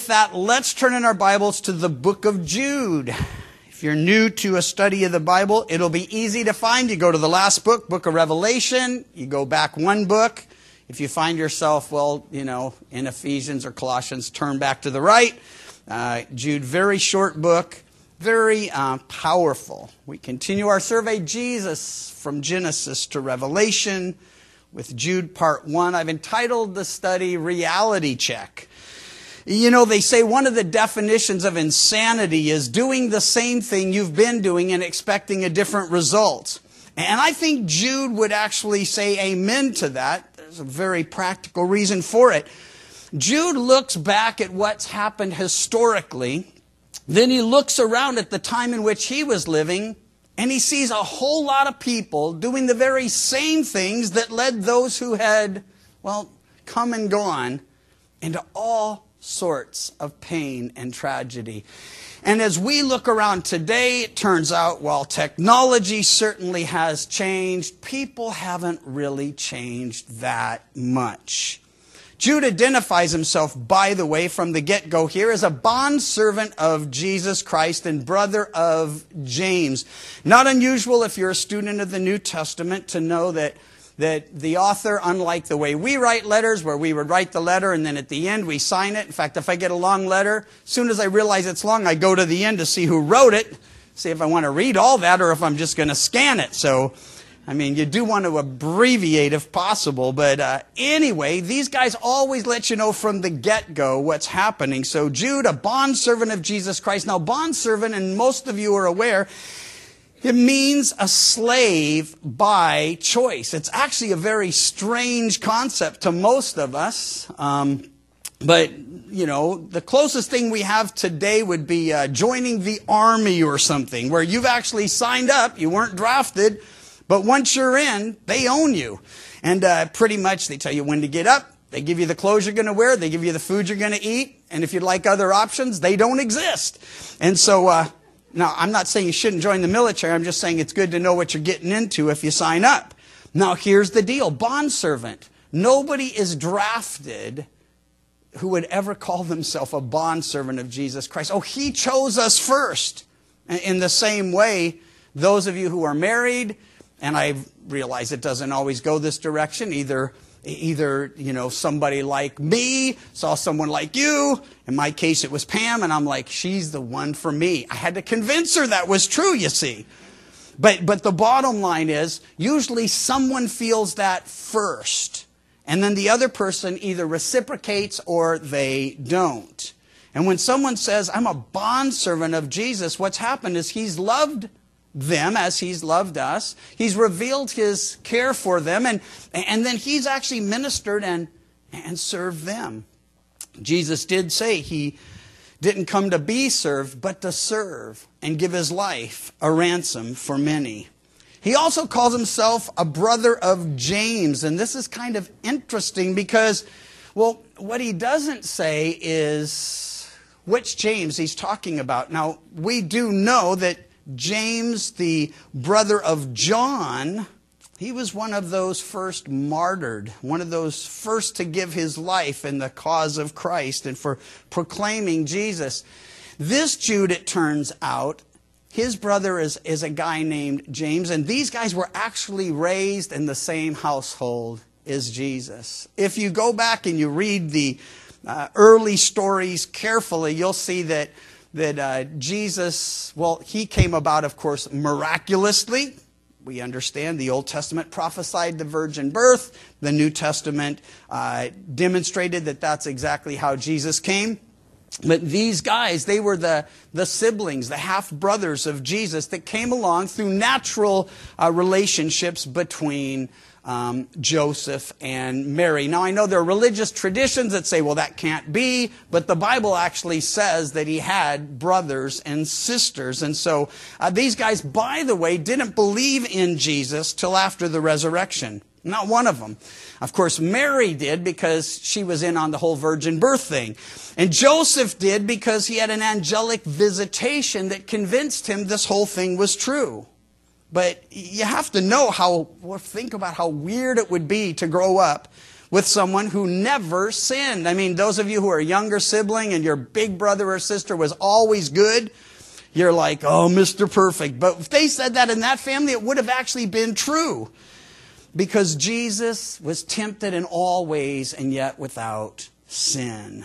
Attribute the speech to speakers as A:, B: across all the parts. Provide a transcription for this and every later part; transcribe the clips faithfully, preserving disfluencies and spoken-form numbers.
A: With that, let's turn in our Bibles to the book of Jude. If you're new to a study of the Bible, it'll be easy to find. You go to the last book, book of Revelation. You go back one book. If you find yourself, well, you know, in Ephesians or Colossians, turn back to the right. Uh, Jude, very short book, very uh, powerful. We continue our survey, Jesus, from Genesis to Revelation, with Jude part one. I've entitled the study, Reality Check. You know, they say one of the definitions of insanity is doing the same thing you've been doing and expecting a different result. And I think Jude would actually say amen to that. There's a very practical reason for it. Jude looks back at what's happened historically. Then he looks around at the time in which he was living, and he sees a whole lot of people doing the very same things that led those who had, well, come and gone into all sorts of pain and tragedy. And as we look around today, it turns out while technology certainly has changed, people haven't really changed that much. Jude identifies himself, by the way, from the get-go here as a bondservant of Jesus Christ and brother of James. Not unusual if you're a student of the New Testament to know that that the author, unlike the way we write letters, where we would write the letter and then at the end we sign it. In fact, if I get a long letter, as soon as I realize it's long, I go to the end to see who wrote it, see if I want to read all that or if I'm just going to scan it. So, I mean, you do want to abbreviate if possible. But uh, anyway, these guys always let you know from the get-go what's happening. So Jude, a bondservant of Jesus Christ. Now, bondservant, and most of you are aware, it means a slave by choice. It's actually a very strange concept to most of us. Um, but, you know, the closest thing we have today would be uh, joining the army or something, where you've actually signed up, you weren't drafted, but once you're in, they own you. And uh, pretty much they tell you when to get up, they give you the clothes you're going to wear, they give you the food you're going to eat, and if you'd like other options, they don't exist. And so... Uh, Now, I'm not saying you shouldn't join the military. I'm just saying it's good to know what you're getting into if you sign up. Now, here's the deal. Bondservant. Nobody is drafted who would ever call themselves a bondservant of Jesus Christ. Oh, he chose us first. In the same way, those of you who are married, and I realize it doesn't always go this direction, either... Either, you know, somebody like me saw someone like you. In my case, it was Pam, and I'm like, she's the one for me. I had to convince her that was true, you see. But but the bottom line is, usually someone feels that first. And then the other person either reciprocates or they don't. And when someone says, I'm a bondservant of Jesus, what's happened is he's loved them as he's loved us. He's revealed his care for them, and, and then he's actually ministered and, and served them. Jesus did say he didn't come to be served, but to serve and give his life a ransom for many. He also calls himself a brother of James, and this is kind of interesting because, well, what he doesn't say is which James he's talking about. Now, we do know that James, the brother of John, he was one of those first martyred, one of those first to give his life in the cause of Christ and for proclaiming Jesus. This Jude, it turns out, his brother is, is a guy named James, and these guys were actually raised in the same household as Jesus. If you go back and you read the uh, early stories carefully, you'll see that that uh, Jesus, well, he came about, of course, miraculously. We understand the Old Testament prophesied the virgin birth. The New Testament uh, demonstrated that that's exactly how Jesus came. But these guys, they were the, the siblings, the half-brothers of Jesus that came along through natural uh, relationships between Um, Joseph and Mary. Now, I know there are religious traditions that say, well, that can't be, but the Bible actually says that he had brothers and sisters. And so uh, these guys, by the way, didn't believe in Jesus till after the resurrection. Not one of them. Of course, Mary did because she was in on the whole virgin birth thing. And Joseph did because he had an angelic visitation that convinced him this whole thing was true. But you have to know how, well, think about how weird it would be to grow up with someone who never sinned. I mean, those of you who are a younger sibling and your big brother or sister was always good, you're like, oh, Mister Perfect. But if they said that in that family, it would have actually been true. Because Jesus was tempted in all ways and yet without sin.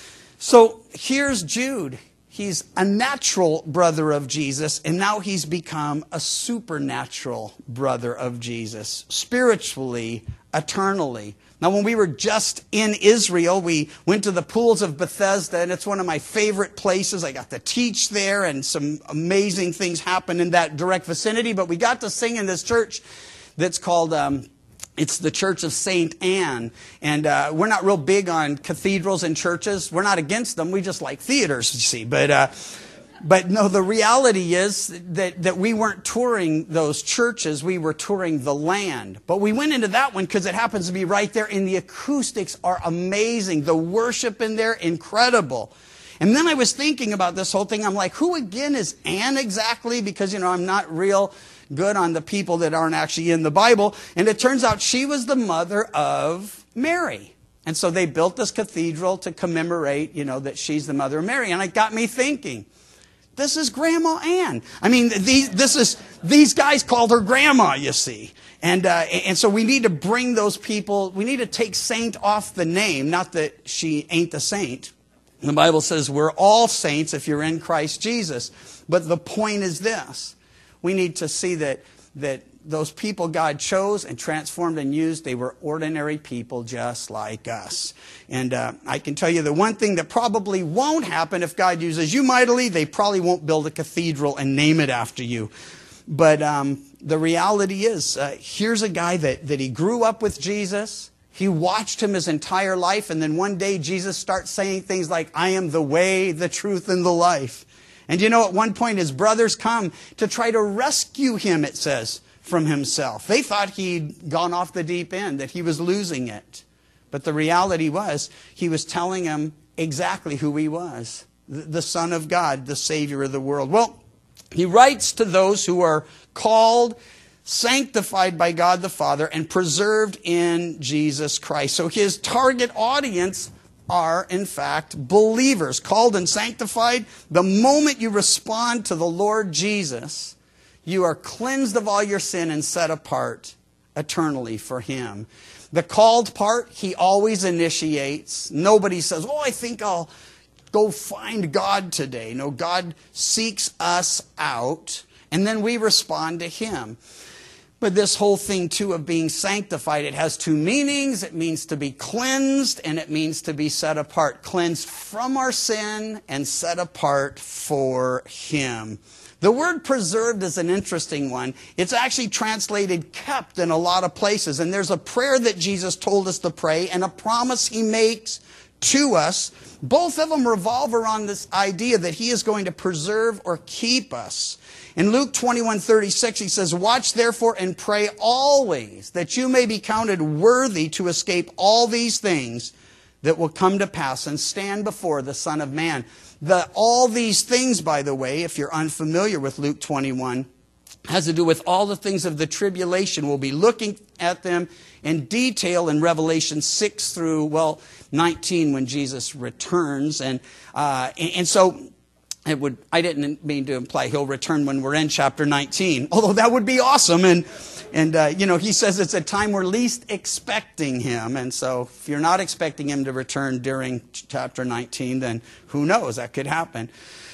A: So here's Jude. He's a natural brother of Jesus, and now he's become a supernatural brother of Jesus, spiritually, eternally. Now, when we were just in Israel, we went to the pools of Bethesda, and it's one of my favorite places. I got to teach there, and some amazing things happened in that direct vicinity. But we got to sing in this church that's called, um, it's the Church of Saint Anne. And uh, we're not real big on cathedrals and churches. We're not against them. We just like theaters, you see. But uh, but no, the reality is that, that we weren't touring those churches. We were touring the land. But we went into that one because it happens to be right there, and the acoustics are amazing. The worship in there, incredible. And then I was thinking about this whole thing. I'm like, who again is Anne exactly? Because, you know, I'm not real good on the people that aren't actually in the Bible. And it turns out she was the mother of Mary. And so they built this cathedral to commemorate, you know, that she's the mother of Mary. And it got me thinking, this is Grandma Ann. I mean, these, this is, these guys called her Grandma, you see. And, uh, and so we need to bring those people, we need to take saint off the name. Not that she ain't a saint. The Bible says we're all saints if you're in Christ Jesus. But the point is this. We need to see that, that those people God chose and transformed and used, they were ordinary people just like us. And uh, I can tell you the one thing that probably won't happen if God uses you mightily, they probably won't build a cathedral and name it after you. But um, the reality is, uh, here's a guy that, that he grew up with Jesus. He watched him his entire life, and then one day Jesus starts saying things like, I am the way, the truth, and the life. And you know, at one point his brothers come to try to rescue him, it says, from himself. They thought he'd gone off the deep end, that he was losing it. But the reality was, he was telling them exactly who he was. The Son of God, the Savior of the world. Well, he writes to those who are called, sanctified by God the Father, and preserved in Jesus Christ. So his target audience are, in fact, believers, called and sanctified. The moment you respond to the Lord Jesus, you are cleansed of all your sin and set apart eternally for Him. The called part, He always initiates. Nobody says, oh, I think I'll go find God today. No, God seeks us out, and then we respond to Him. But this whole thing, too, of being sanctified, it has two meanings. It means to be cleansed, and it means to be set apart. Cleansed from our sin and set apart for Him. The word preserved is an interesting one. It's actually translated kept in a lot of places. And there's a prayer that Jesus told us to pray and a promise He makes to us. Both of them revolve around this idea that He is going to preserve or keep us. In Luke twenty-one thirty-six, He says, watch therefore and pray always, that you may be counted worthy to escape all these things that will come to pass and stand before the Son of Man. The, all these things, by the way, if you're unfamiliar with Luke twenty-one, has to do with all the things of the tribulation. We'll be looking at them in detail in Revelation six through, well, nineteen when Jesus returns. And, uh, and, and so it would, I didn't mean to imply He'll return when we're in chapter nineteen, although that would be awesome. And, and uh, you know, He says it's a time we're least expecting Him. And so if you're not expecting Him to return during chapter nineteen, then who knows? That could happen.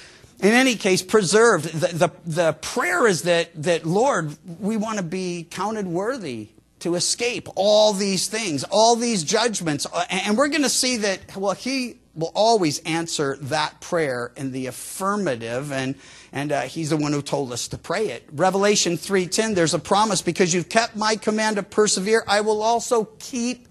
A: In any case, preserved. The, the, the prayer is that, that, Lord, we want to be counted worthy to escape all these things, all these judgments. And we're going to see that, well, He will always answer that prayer in the affirmative, and, and uh, He's the one who told us to pray it. Revelation three ten, there's a promise, because you've kept my command to persevere, I will also keep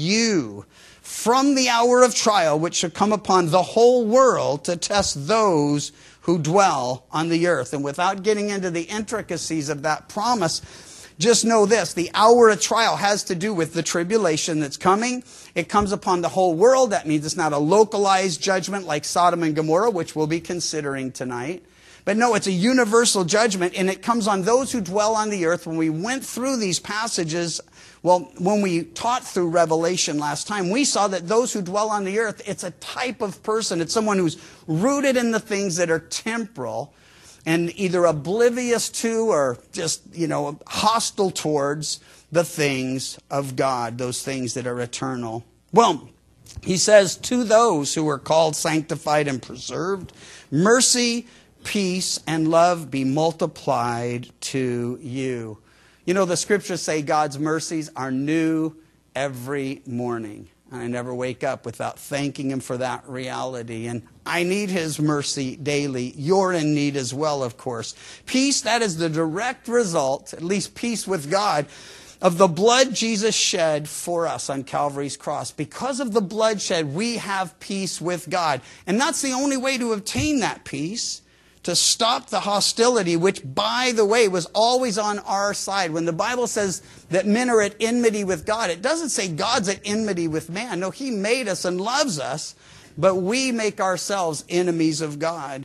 A: you from the hour of trial, which shall come upon the whole world to test those who dwell on the earth. And without getting into the intricacies of that promise, just know this, the hour of trial has to do with the tribulation that's coming. It comes upon the whole world. That means it's not a localized judgment like Sodom and Gomorrah, which we'll be considering tonight. But no, it's a universal judgment, and it comes on those who dwell on the earth. When we went through these passages, well, when we taught through Revelation last time, we saw that those who dwell on the earth, it's a type of person. It's someone who's rooted in the things that are temporal and either oblivious to or just, you know, hostile towards the things of God, those things that are eternal. Well, he says, to those who are called, sanctified, and preserved, mercy, peace, and love be multiplied to you. You know, the scriptures say God's mercies are new every morning. And I never wake up without thanking him for that reality. And I need his mercy daily. You're in need as well, of course. Peace, that is the direct result, at least peace with God, of the blood Jesus shed for us on Calvary's cross. Because of the blood shed, we have peace with God. And that's the only way to obtain that peace, to stop the hostility, which, by the way, was always on our side. When the Bible says that men are at enmity with God, it doesn't say God's at enmity with man. No, he made us and loves us, but we make ourselves enemies of God.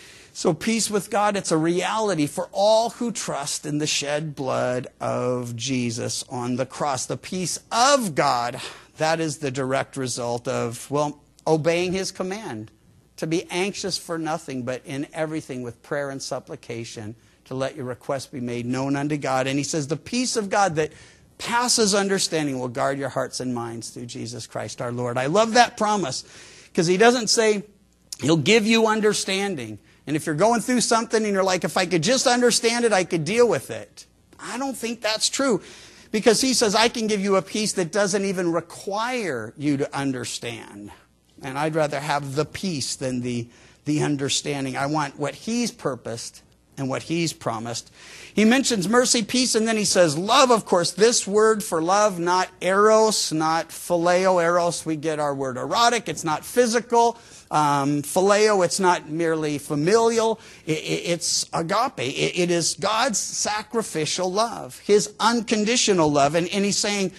A: So peace with God, it's a reality for all who trust in the shed blood of Jesus on the cross. The peace of God, that is the direct result of, well, obeying his command. To be anxious for nothing, but in everything with prayer and supplication, to let your requests be made known unto God. And he says, the peace of God that passes understanding will guard your hearts and minds through Jesus Christ our Lord. I love that promise, because he doesn't say he'll give you understanding. And if you're going through something and you're like, if I could just understand it, I could deal with it. I don't think that's true, because he says, I can give you a peace that doesn't even require you to understand. And I'd rather have the peace than the, the understanding. I want what he's purposed and what he's promised. He mentions mercy, peace, and then he says love, of course. This word for love, not eros, not phileo. Eros, we get our word erotic. It's not physical. Um, phileo, it's not merely familial. It, it, it's agape. It, it is God's sacrificial love, his unconditional love. And, and he's saying,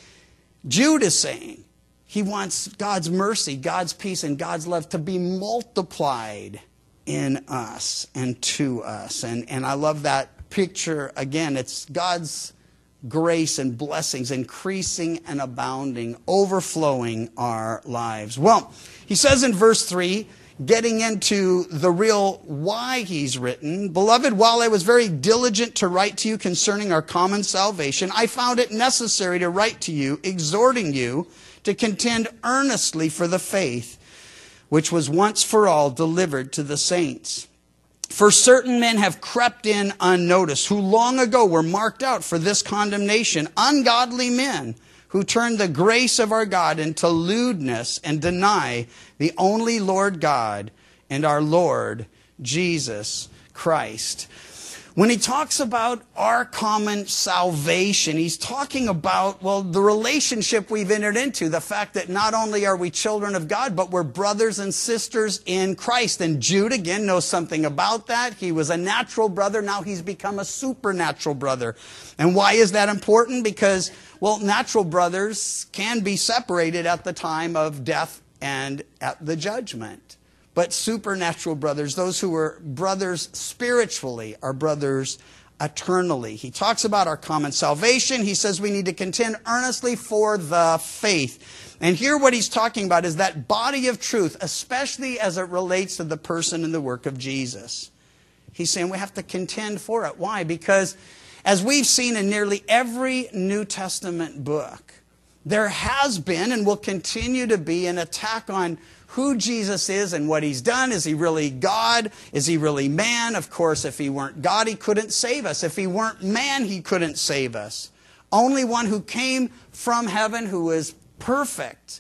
A: Jude is saying, he wants God's mercy, God's peace, and God's love to be multiplied in us and to us. And, and I love that picture. Again, it's God's grace and blessings increasing and abounding, overflowing our lives. Well, he says in verse three, getting into the real why he's written, beloved, while I was very diligent to write to you concerning our common salvation, I found it necessary to write to you, exhorting you to contend earnestly for the faith which was once for all delivered to the saints. For certain men have crept in unnoticed, who long ago were marked out for this condemnation, ungodly men who turn the grace of our God into lewdness and deny the only Lord God and our Lord Jesus Christ. When he talks about our common salvation, he's talking about, well, the relationship we've entered into, the fact that not only are we children of God, but we're brothers and sisters in Christ. And Jude, again, knows something about that. He was a natural brother. Now he's become a supernatural brother. And why is that important? Because, well, natural brothers can be separated at the time of death and at the judgment. But supernatural brothers, those who are brothers spiritually, are brothers eternally. He talks about our common salvation. He says we need to contend earnestly for the faith. And here what he's talking about is that body of truth, especially as it relates to the person and the work of Jesus. He's saying we have to contend for it. Why? Because as we've seen in nearly every New Testament book, there has been and will continue to be an attack on who Jesus is and what he's done. Is he really God? Is he really man? Of course, if he weren't God, he couldn't save us. If he weren't man, he couldn't save us. Only one who came from heaven, who was perfect,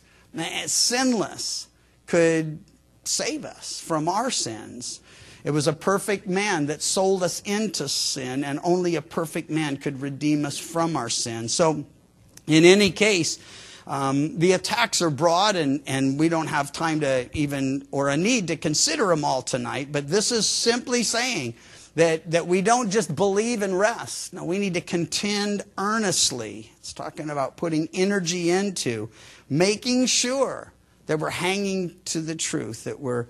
A: sinless, could save us from our sins. It was a perfect man that sold us into sin, and only a perfect man could redeem us from our sin. So, in any case, Um, the attacks are broad, and, and we don't have time to even, or a need to consider them all tonight. But this is simply saying that, that we don't just believe and rest. No, we need to contend earnestly. It's talking about putting energy into making sure that we're hanging to the truth, that we're,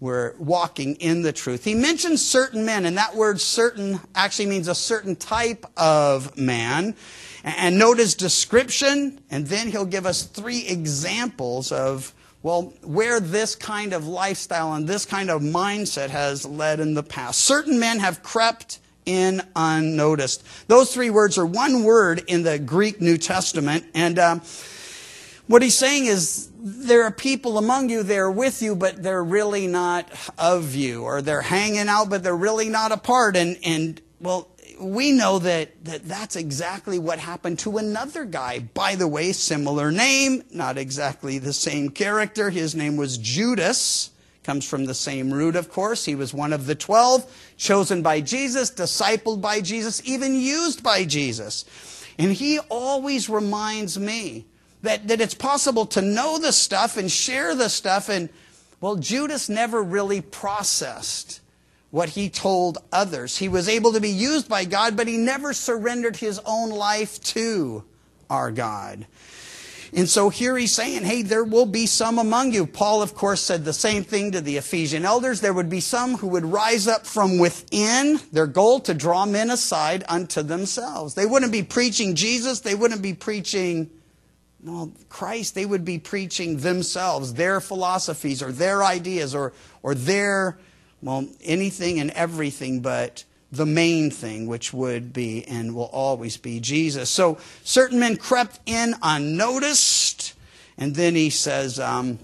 A: were walking in the truth. He mentions certain men, and that word certain actually means a certain type of man. And note his description, and then he'll give us three examples of, well, where this kind of lifestyle and this kind of mindset has led in the past. Certain men have crept in unnoticed. Those three words are one word in the Greek New Testament, and um, what he's saying is there are people among you, they're with you, but they're really not of you, or they're hanging out, but they're really not a part. And, and well, we know that, that that's exactly what happened to another guy. By the way, similar name, not exactly the same character. His name was Judas. Comes from the same root, of course. He was one of the twelve, chosen by Jesus, discipled by Jesus, even used by Jesus. And he always reminds me that, that it's possible to know the stuff and share the stuff. And, well, Judas never really processed what he told others. He was able to be used by God, but he never surrendered his own life to our God. And so here he's saying, hey, there will be some among you. Paul, of course, said the same thing to the Ephesian elders. There would be some who would rise up from within, their goal to draw men aside unto themselves. They wouldn't be preaching Jesus. They wouldn't be preaching, well, Christ. They would be preaching themselves, their philosophies or their ideas or, or their, well, anything and everything but the main thing, which would be and will always be Jesus. So certain men crept in unnoticed. And then he says, um,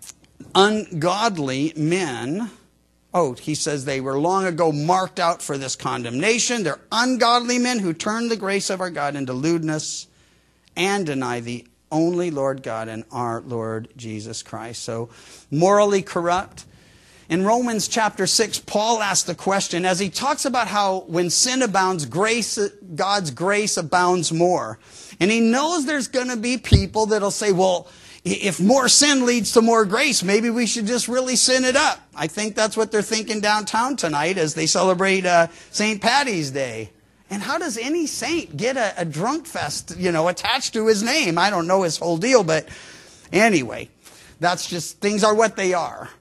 A: ungodly men. Oh, he says they were long ago marked out for this condemnation. They're ungodly men who turn the grace of our God into lewdness and deny the only Lord God and our Lord Jesus Christ. So morally corrupt. In Romans chapter six, Paul asked the question, as he talks about how when sin abounds, grace, God's grace abounds more. And he knows there's going to be people that'll say, well, if more sin leads to more grace, maybe we should just really sin it up. I think that's what they're thinking downtown tonight as they celebrate uh, Saint Patty's Day. And how does any saint get a, a drunk fest, you know, attached to his name? I don't know his whole deal, but anyway, that's just, things are what they are.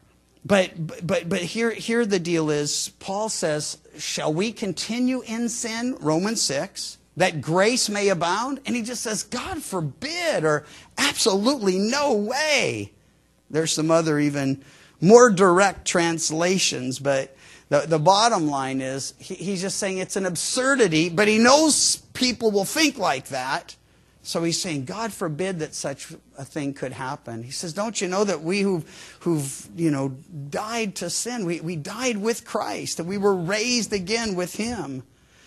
A: But but but here here the deal is, Paul says, shall we continue in sin? Romans six, that grace may abound? And he just says, God forbid, or absolutely no way. There's some other even more direct translations, but the, the bottom line is, he, he's just saying it's an absurdity, but he knows people will think like that. So he's saying, God forbid that such a thing could happen. He says, don't you know that we who've, who've you know, died to sin, we, we died with Christ, that we were raised again with him.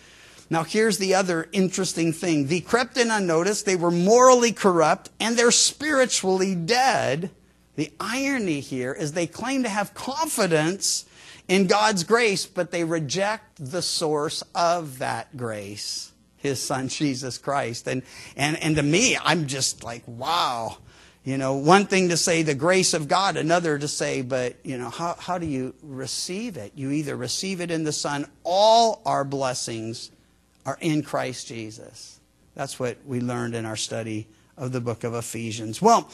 A: Now here's the other interesting thing. They crept in unnoticed, they were morally corrupt, and they're spiritually dead. The irony here is they claim to have confidence in God's grace, but they reject the source of that grace. His son, Jesus Christ. And, and, and to me, I'm just like, wow. You know, one thing to say the grace of God, another to say, but, you know, how, how do you receive it? You either receive it in the Son. All our blessings are in Christ Jesus. That's what we learned in our study of the book of Ephesians. Well,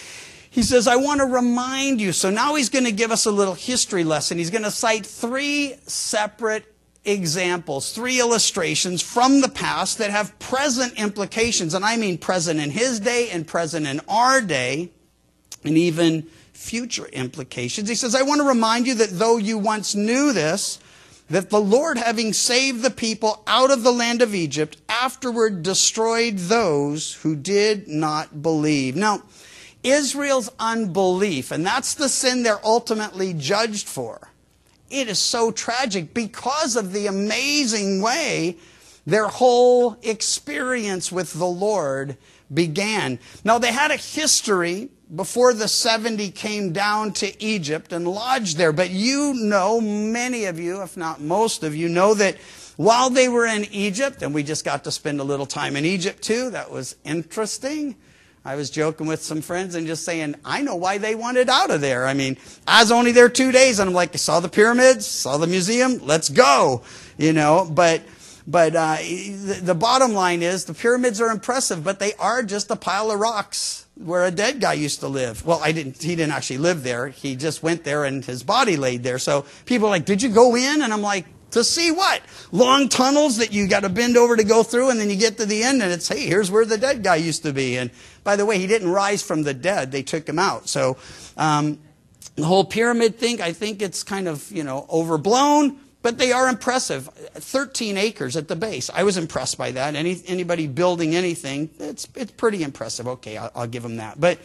A: he says, I want to remind you. So now he's going to give us a little history lesson. He's going to cite three separate examples, three illustrations from the past that have present implications. And I mean present in his day and present in our day, and even future implications. He says, I want to remind you that though you once knew this, that the Lord, having saved the people out of the land of Egypt, afterward destroyed those who did not believe. Now, Israel's unbelief, and that's the sin they're ultimately judged for. It is so tragic because of the amazing way their whole experience with the Lord began. Now, they had a history before the seventy came down to Egypt and lodged there. But you know, many of you, if not most of you, know that while they were in Egypt, and we just got to spend a little time in Egypt too, that was interesting. I was joking with some friends and just saying, I know why they wanted out of there. I mean, I was only there two days and I'm like, I saw the pyramids, saw the museum, let's go. You know, but But uh, the, the bottom line is the pyramids are impressive, but they are just a pile of rocks where a dead guy used to live. Well, I didn't. He didn't actually live there. He just went there and his body laid there. So people are like, did you go in? And I'm like, to see what? Long tunnels that you got to bend over to go through, and then you get to the end and it's, hey, here's where the dead guy used to be. And by the way, he didn't rise from the dead. They took him out. So um, the whole pyramid thing, I think it's kind of, you know, overblown. But they are impressive. thirteen acres at the base. I was impressed by that. Any, anybody building anything, it's, it's pretty impressive. Okay, I'll, I'll give them that. But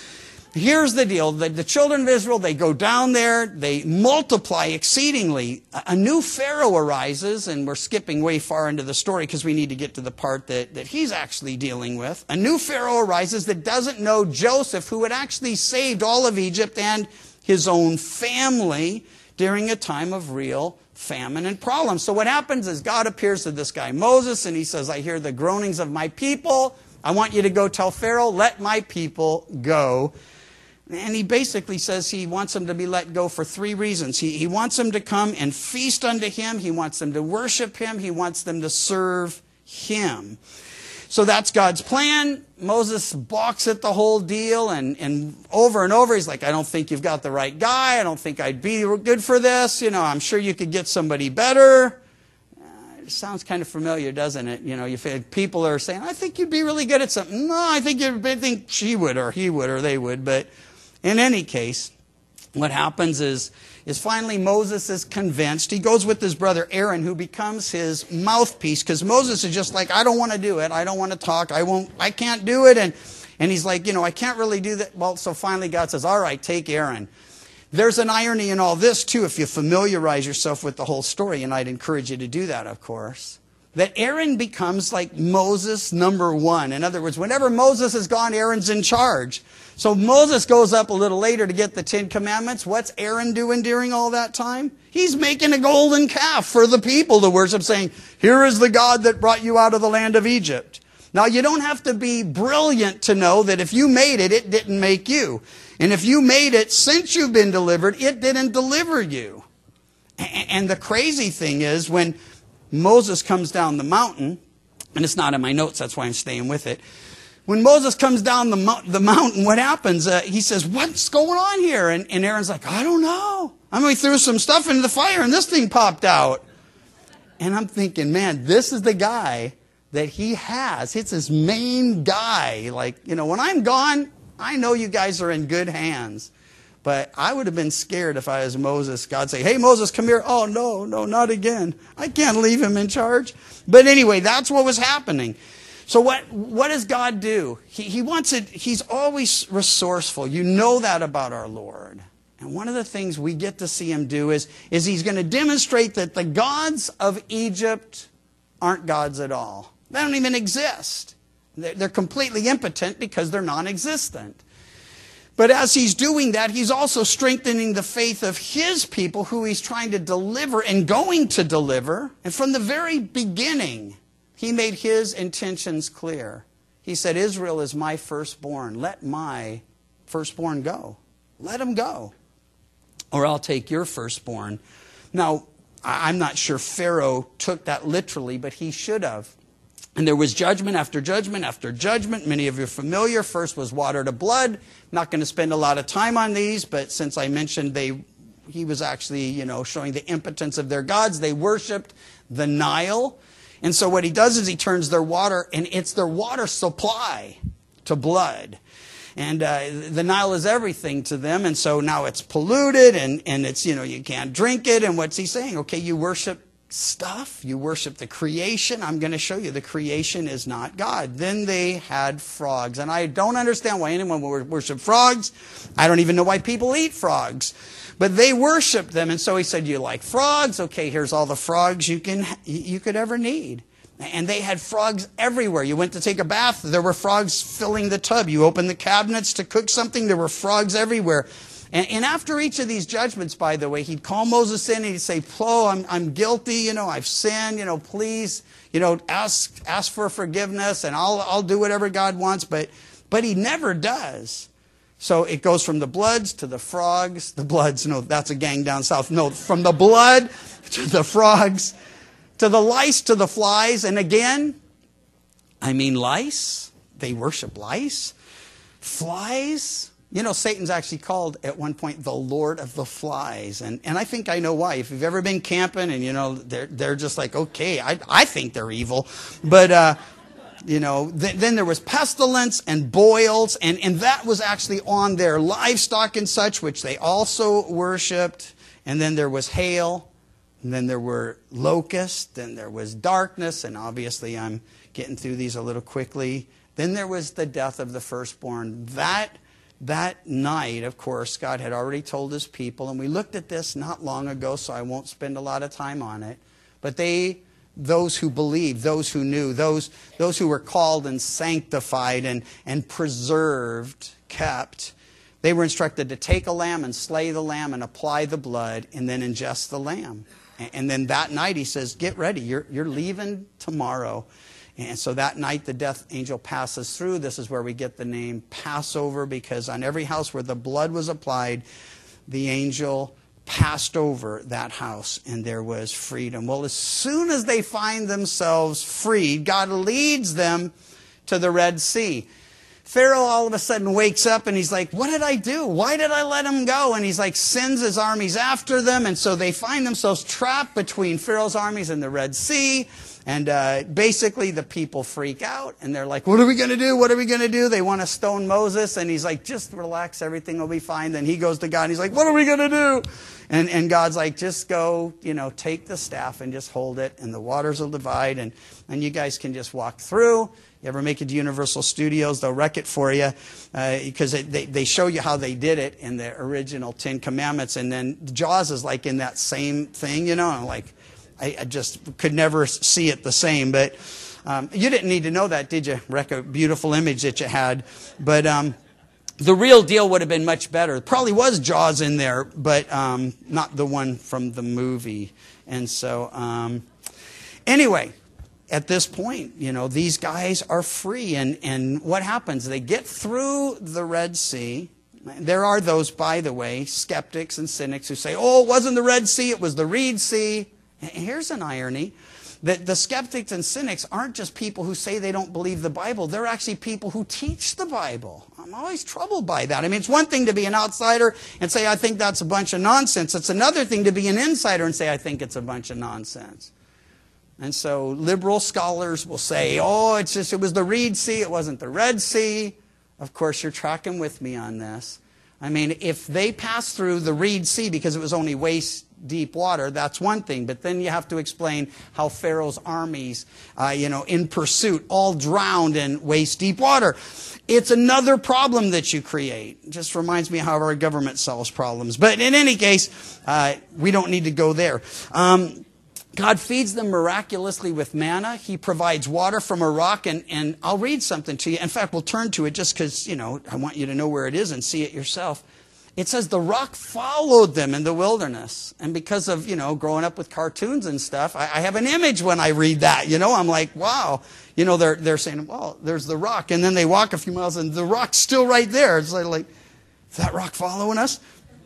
A: here's the deal. The, the children of Israel, they go down there. They multiply exceedingly. A, a new Pharaoh arises, and we're skipping way far into the story because we need to get to the part that, that he's actually dealing with. A new Pharaoh arises that doesn't know Joseph, who had actually saved all of Egypt and his own family during a time of real famine and problems. So what happens is God appears to this guy Moses, and he says, I hear the groanings of my people. I want you to go tell Pharaoh, let my people go. And he basically says he wants them to be let go for three reasons. He, he wants them to come and feast unto him. He wants them to worship him. He wants them to serve him. So that's God's plan. Moses balks at the whole deal, and, and over and over he's like, I don't think you've got the right guy. I don't think I'd be good for this. You know, I'm sure you could get somebody better. Uh, it sounds kind of familiar, doesn't it? You know, you feel people are saying, I think you'd be really good at something. No, I think you'd I think she would or he would or they would. But in any case, what happens is, is finally Moses is convinced. He goes with his brother Aaron, who becomes his mouthpiece, because Moses is just like, I don't want to do it. I don't want to talk. I won't. I can't do it. And, and he's like, you know, I can't really do that. Well, so finally God says, all right, take Aaron. There's an irony in all this, too, if you familiarize yourself with the whole story, and I'd encourage you to do that, of course, that Aaron becomes like Moses number one. In other words, whenever Moses is gone, Aaron's in charge. So Moses goes up a little later to get the Ten Commandments. What's Aaron doing during all that time? He's making a golden calf for the people to worship, saying, here is the God that brought you out of the land of Egypt. Now, you don't have to be brilliant to know that if you made it, it didn't make you. And if you made it since you've been delivered, it didn't deliver you. And the crazy thing is, when Moses comes down the mountain, and it's not in my notes, that's why I'm staying with it. When Moses comes down the, mo- the mountain, what happens? Uh, he says, what's going on here? And, and Aaron's like, I don't know. I mean, we threw some stuff into the fire and this thing popped out. And I'm thinking, man, this is the guy that he has. It's his main guy. Like, you know, when I'm gone, I know you guys are in good hands. But I would have been scared if I was Moses. God say, hey, Moses, come here. Oh, no, no, not again. I can't leave him in charge. But anyway, that's what was happening. So what, what does God do? He, he wants it. He's always resourceful. You know that about our Lord. And one of the things we get to see him do is, is he's going to demonstrate that the gods of Egypt aren't gods at all. They don't even exist. They're, they're completely impotent because they're non-existent. But as he's doing that, he's also strengthening the faith of his people who he's trying to deliver and going to deliver. And from the very beginning, he made his intentions clear. He said, Israel is my firstborn. Let my firstborn go. Let him go. Or I'll take your firstborn. Now, I'm not sure Pharaoh took that literally, but he should have. And there was judgment after judgment after judgment. Many of you are familiar. First was water to blood. I'm not going to spend a lot of time on these, but since I mentioned they, he was actually, you know, showing the impotence of their gods. They worshipped the Nile. And so what he does is he turns their water, and it's their water supply, to blood. And uh, the Nile is everything to them, and so now it's polluted, and, and it's, you know, you can't drink it. And what's he saying? Okay, you worship stuff. You worship the creation. I'm going to show you the creation is not God. Then they had frogs. And I don't understand why anyone would worship frogs. I don't even know why people eat frogs. But they worshiped them. And so he said, you like frogs? Okay, here's all the frogs you can you could ever need. And they had frogs everywhere. You went to take a bath, there were frogs filling the tub. You opened the cabinets to cook something, there were frogs everywhere. And, and after each of these judgments, by the way, he'd call Moses in and he'd say, Flo, I'm, I'm guilty, you know, I've sinned, you know, please, you know, ask ask for forgiveness and I'll I'll do whatever God wants. But but he never does. So it goes from the bloods to the frogs. The bloods, no, that's a gang down south. No, from the blood to the frogs to the lice, to the flies. And again, I mean lice. They worship lice. Flies. You know, Satan's actually called at one point the Lord of the Flies. And and I think I know why. If you've ever been camping and, you know, they're, they're just like, okay, I, I think they're evil. But, uh, you know, th- then there was pestilence and boils. And, and that was actually on their livestock and such, which they also worshipped. And then there was hail. And then there were locusts. Then there was darkness. And obviously I'm getting through these a little quickly. Then there was the death of the firstborn. That That night, of course, God had already told his people, and we looked at this not long ago, so I won't spend a lot of time on it. But they, those who believed, those who knew, those, those who were called and sanctified and, and preserved, kept, they were instructed to take a lamb and slay the lamb and apply the blood and then ingest the lamb. And, and then that night he says, get ready, you're, you're leaving tomorrow. And so that night the death angel passes through. This is where we get the name Passover, because on every house where the blood was applied, the angel passed over that house and there was freedom. Well, as soon as they find themselves freed, God leads them to the Red Sea. Pharaoh all of a sudden wakes up and he's like, what did I do? Why did I let him go? And he's like, sends his armies after them. And so they find themselves trapped between Pharaoh's armies and the Red Sea. And uh, basically the people freak out and they're like, what are we going to do? What are we going to do? They want to stone Moses. And he's like, just relax. Everything will be fine. Then he goes to God and he's like, what are we going to do? And, and God's like, just go, you know, take the staff and just hold it. And the waters will divide. And, and you guys can just walk through. You ever make it to Universal Studios, they'll wreck it for you uh, because it, they, they show you how they did it in the original Ten Commandments. And then Jaws is like in that same thing, you know. And like, I, I just could never see it the same. But um, you didn't need to know that, did you? Wreck a beautiful image that you had. But um, the real deal would have been much better. Probably was Jaws in there, but um, not the one from the movie. And so, um, anyway. At this point, you know, these guys are free. And, and what happens? They get through the Red Sea. There are those, by the way, skeptics and cynics who say, oh, it wasn't the Red Sea, it was the Reed Sea. And here's an irony. That the skeptics and cynics aren't just people who say they don't believe the Bible. They're actually people who teach the Bible. I'm always troubled by that. I mean, it's one thing to be an outsider and say, I think that's a bunch of nonsense. It's another thing to be an insider and say, I think it's a bunch of nonsense. And so liberal scholars will say, oh, it's just, it was the Reed Sea, it wasn't the Red Sea. Of course, you're tracking with me on this. I mean, if they passed through the Reed Sea because it was only waist deep water, that's one thing. But then you have to explain how Pharaoh's armies, uh, you know, in pursuit, all drowned in waist deep water. It's another problem that you create. It just reminds me how our government solves problems. But in any case, uh, we don't need to go there. Um, God feeds them miraculously with manna. He provides water from a rock. And, and I'll read something to you. In fact, we'll turn to it just because, you know, I want you to know where it is and see it yourself. It says the rock followed them in the wilderness. And because of, you know, growing up with cartoons and stuff, I, I have an image when I read that. You know, I'm like, wow. You know, they're, they're saying, well, there's the rock. And then they walk a few miles and the rock's still right there. It's like, like is that rock following us?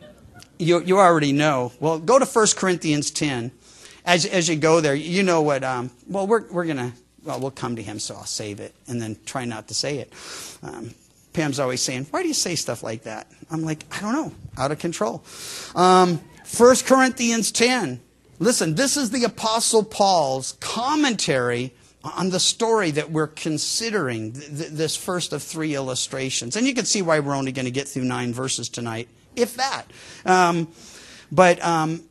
A: You, you already know. Well, go to First Corinthians ten. As, as you go there, you know what, um, well, we're, we're going to, well, we'll come to him, so I'll save it and then try not to say it. Um, Pam's always saying, why do you say stuff like that? I'm like, I don't know, out of control. Um, First Corinthians ten. Listen, this is the Apostle Paul's commentary on the story that we're considering, th- th- this first of three illustrations. And you can see why we're only going to get through nine verses tonight, if that. Um, but... Um,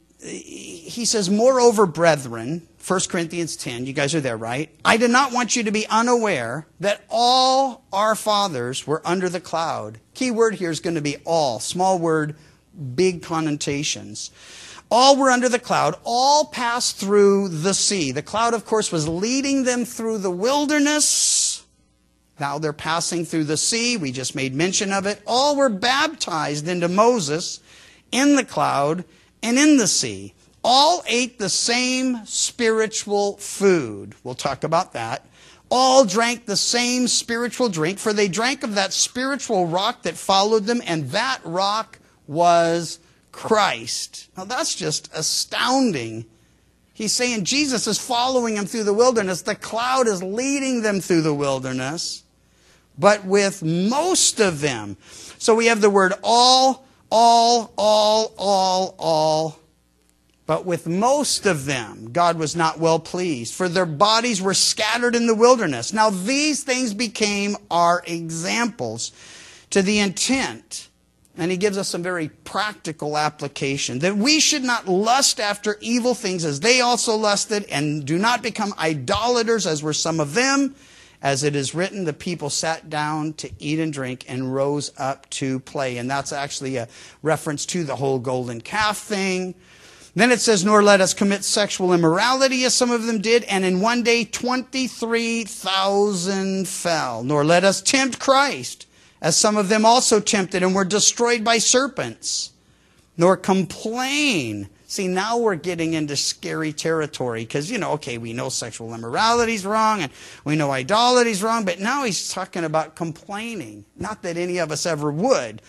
A: He says, moreover, brethren, First Corinthians ten, you guys are there, right? I did not want you to be unaware that all our fathers were under the cloud. Key word here is going to be all. Small word, big connotations. All were under the cloud. All passed through the sea. The cloud, of course, was leading them through the wilderness. Now they're passing through the sea. We just made mention of it. All were baptized into Moses in the cloud and in the sea. All ate the same spiritual food. We'll talk about that. All drank the same spiritual drink, for they drank of that spiritual rock that followed them, and that rock was Christ. Now that's just astounding. He's saying Jesus is following him through the wilderness. The cloud is leading them through the wilderness. But with most of them. So we have the word all, all, all, all, all. But with most of them, God was not well pleased, for their bodies were scattered in the wilderness. Now these things became our examples to the intent, and he gives us some very practical application, that we should not lust after evil things as they also lusted, and do not become idolaters as were some of them. As it is written, the people sat down to eat and drink and rose up to play. And that's actually a reference to the whole golden calf thing. Then it says, nor let us commit sexual immorality as some of them did, and in one day twenty-three thousand fell. Nor let us tempt Christ, as some of them also tempted and were destroyed by serpents. Nor complain. See, now we're getting into scary territory because, you know, okay, we know sexual immorality is wrong and we know idolatry is wrong, but now he's talking about complaining. Not that any of us ever would.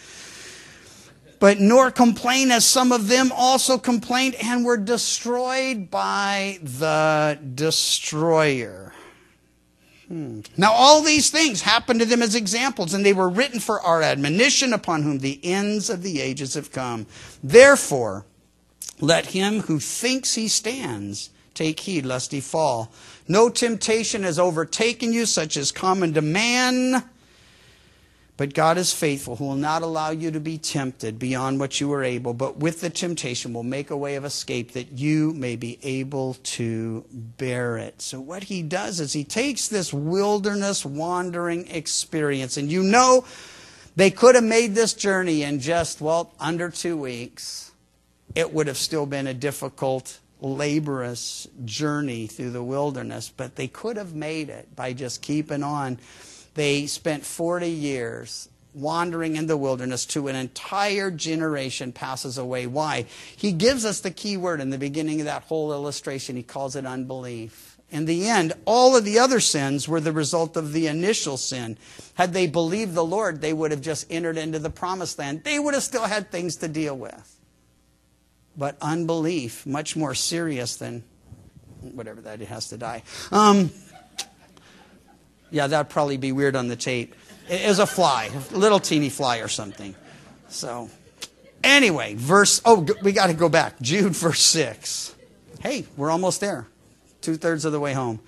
A: But nor complain as some of them also complained and were destroyed by the destroyer. Hmm. Now all these things happened to them as examples, and they were written for our admonition, upon whom the ends of the ages have come. Therefore, let him who thinks he stands take heed lest he fall. No temptation has overtaken you, such as common to man. But God is faithful, who will not allow you to be tempted beyond what you are able, but with the temptation will make a way of escape that you may be able to bear it. So what he does is he takes this wilderness wandering experience, and you know they could have made this journey in just, well, under two weeks. It would have still been a difficult, laborious journey through the wilderness, but they could have made it by just keeping on. They spent forty years wandering in the wilderness to an entire generation passes away. Why? He gives us the key word in the beginning of that whole illustration. He calls it unbelief. In the end, all of the other sins were the result of the initial sin. Had they believed the Lord, they would have just entered into the promised land. They would have still had things to deal with. But unbelief, much more serious than whatever that, it has to die. Um, yeah, that'd probably be weird on the tape. It was a fly, a little teeny fly or something. So, anyway, verse, oh, we got to go back. Jude, verse six. Hey, we're almost there. Two-thirds of the way home.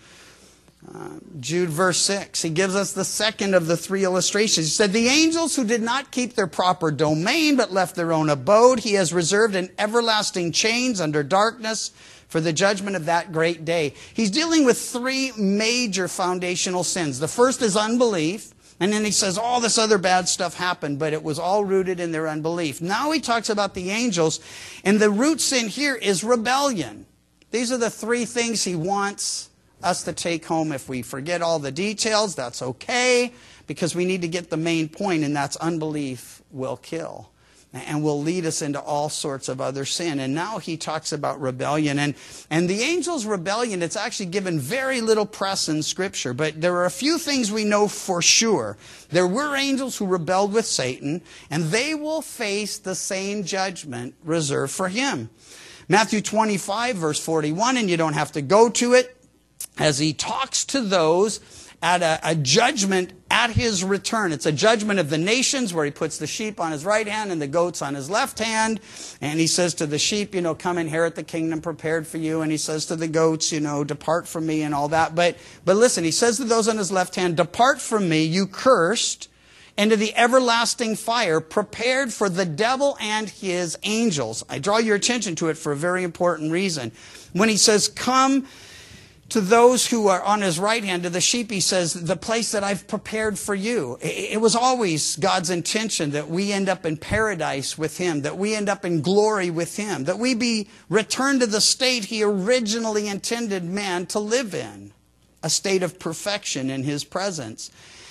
A: Uh, Jude, verse six. He gives us the second of the three illustrations. He said, the angels who did not keep their proper domain, but left their own abode, he has reserved in everlasting chains under darkness for the judgment of that great day. He's dealing with three major foundational sins. The first is unbelief. And then he says all this other bad stuff happened, but it was all rooted in their unbelief. Now he talks about the angels, and the root sin here is rebellion. These are the three things he wants us to take home. If we forget all the details, that's okay, because we need to get the main point, and that's unbelief will kill and will lead us into all sorts of other sin. And now he talks about rebellion. And, and the angels' rebellion, it's actually given very little press in Scripture, but there are a few things we know for sure. There were angels who rebelled with Satan, and they will face the same judgment reserved for him. Matthew twenty-five, verse forty-one, and you don't have to go to it, as he talks to those at a, a judgment at his return. It's a judgment of the nations where he puts the sheep on his right hand and the goats on his left hand. And he says to the sheep, you know, come inherit the kingdom prepared for you. And he says to the goats, you know, depart from me and all that. But, but listen, he says to those on his left hand, depart from me, you cursed, into the everlasting fire prepared for the devil and his angels. I draw your attention to it for a very important reason. When he says, come to those who are on his right hand, to the sheep, he says, the place that I've prepared for you. It was always God's intention that we end up in paradise with him, that we end up in glory with him, that we be returned to the state he originally intended man to live in, a state of perfection in his presence.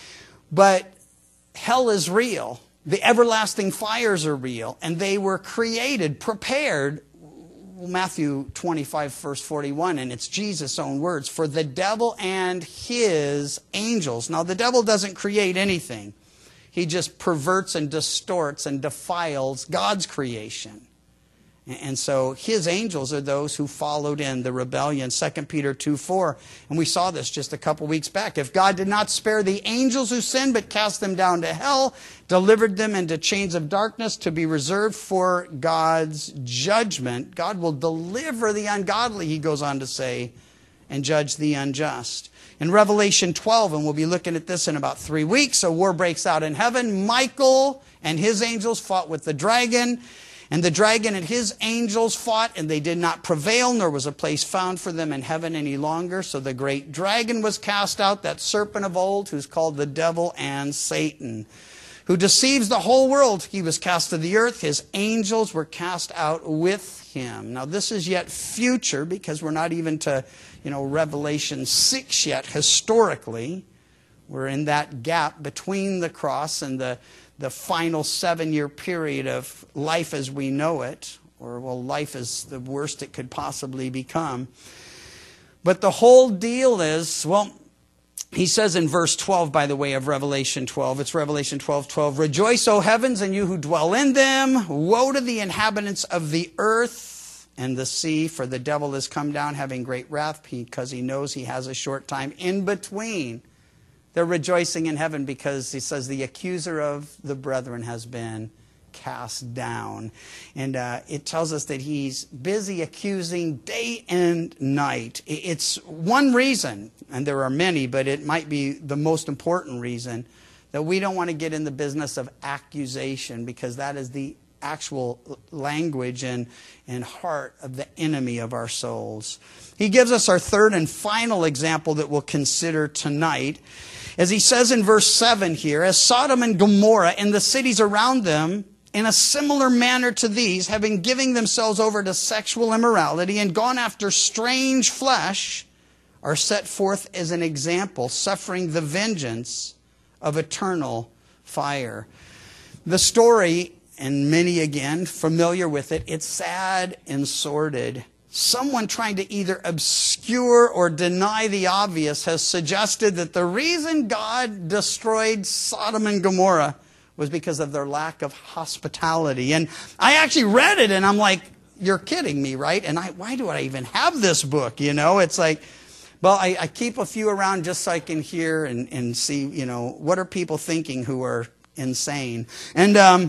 A: But hell is real. The everlasting fires are real, and they were created, prepared, Matthew twenty-five, verse forty-one, and it's Jesus' own words, for the devil and his angels. Now, the devil doesn't create anything. He just perverts and distorts and defiles God's creation. And so his angels are those who followed in the rebellion, Second Peter two four. And we saw this just a couple weeks back. If God did not spare the angels who sinned, but cast them down to hell, delivered them into chains of darkness to be reserved for God's judgment, God will deliver the ungodly, he goes on to say, and judge the unjust. In Revelation twelve, and we'll be looking at this in about three weeks, a war breaks out in heaven. Michael and his angels fought with the dragon. And the dragon and his angels fought, and they did not prevail, nor was a place found for them in heaven any longer. So the great dragon was cast out, that serpent of old, who's called the devil and Satan, who deceives the whole world. He was cast to the earth. His angels were cast out with him. Now this is yet future, because we're not even to, you know, Revelation six yet historically. We're in that gap between the cross and the the final seven-year period of life as we know it, or, well, life is the worst it could possibly become. But the whole deal is, well, he says in verse twelve, by the way, of Revelation twelve, it's Revelation twelve twelve, "Rejoice, O heavens, and you who dwell in them. Woe to the inhabitants of the earth and the sea, for the devil has come down having great wrath, because he knows he has a short time in between." They're rejoicing in heaven because he says the accuser of the brethren has been cast down. And uh, it tells us that he's busy accusing day and night. It's one reason, and there are many, but it might be the most important reason, that we don't want to get in the business of accusation, because that is the actual language and, and heart of the enemy of our souls. He gives us our third and final example that we'll consider tonight. As he says in verse seven here, "As Sodom and Gomorrah and the cities around them, in a similar manner to these, having given themselves over to sexual immorality and gone after strange flesh, are set forth as an example, suffering the vengeance of eternal fire." The story, and many again familiar with it, it's sad and sordid. Someone trying to either obscure or deny the obvious has suggested that the reason God destroyed Sodom and Gomorrah was because of their lack of hospitality. And I actually read it, and I'm like, you're kidding me, right? And I, why do I even have this book? You know, it's like, well, I, I keep a few around just so I can hear and, and see, you know, what are people thinking who are insane? And um,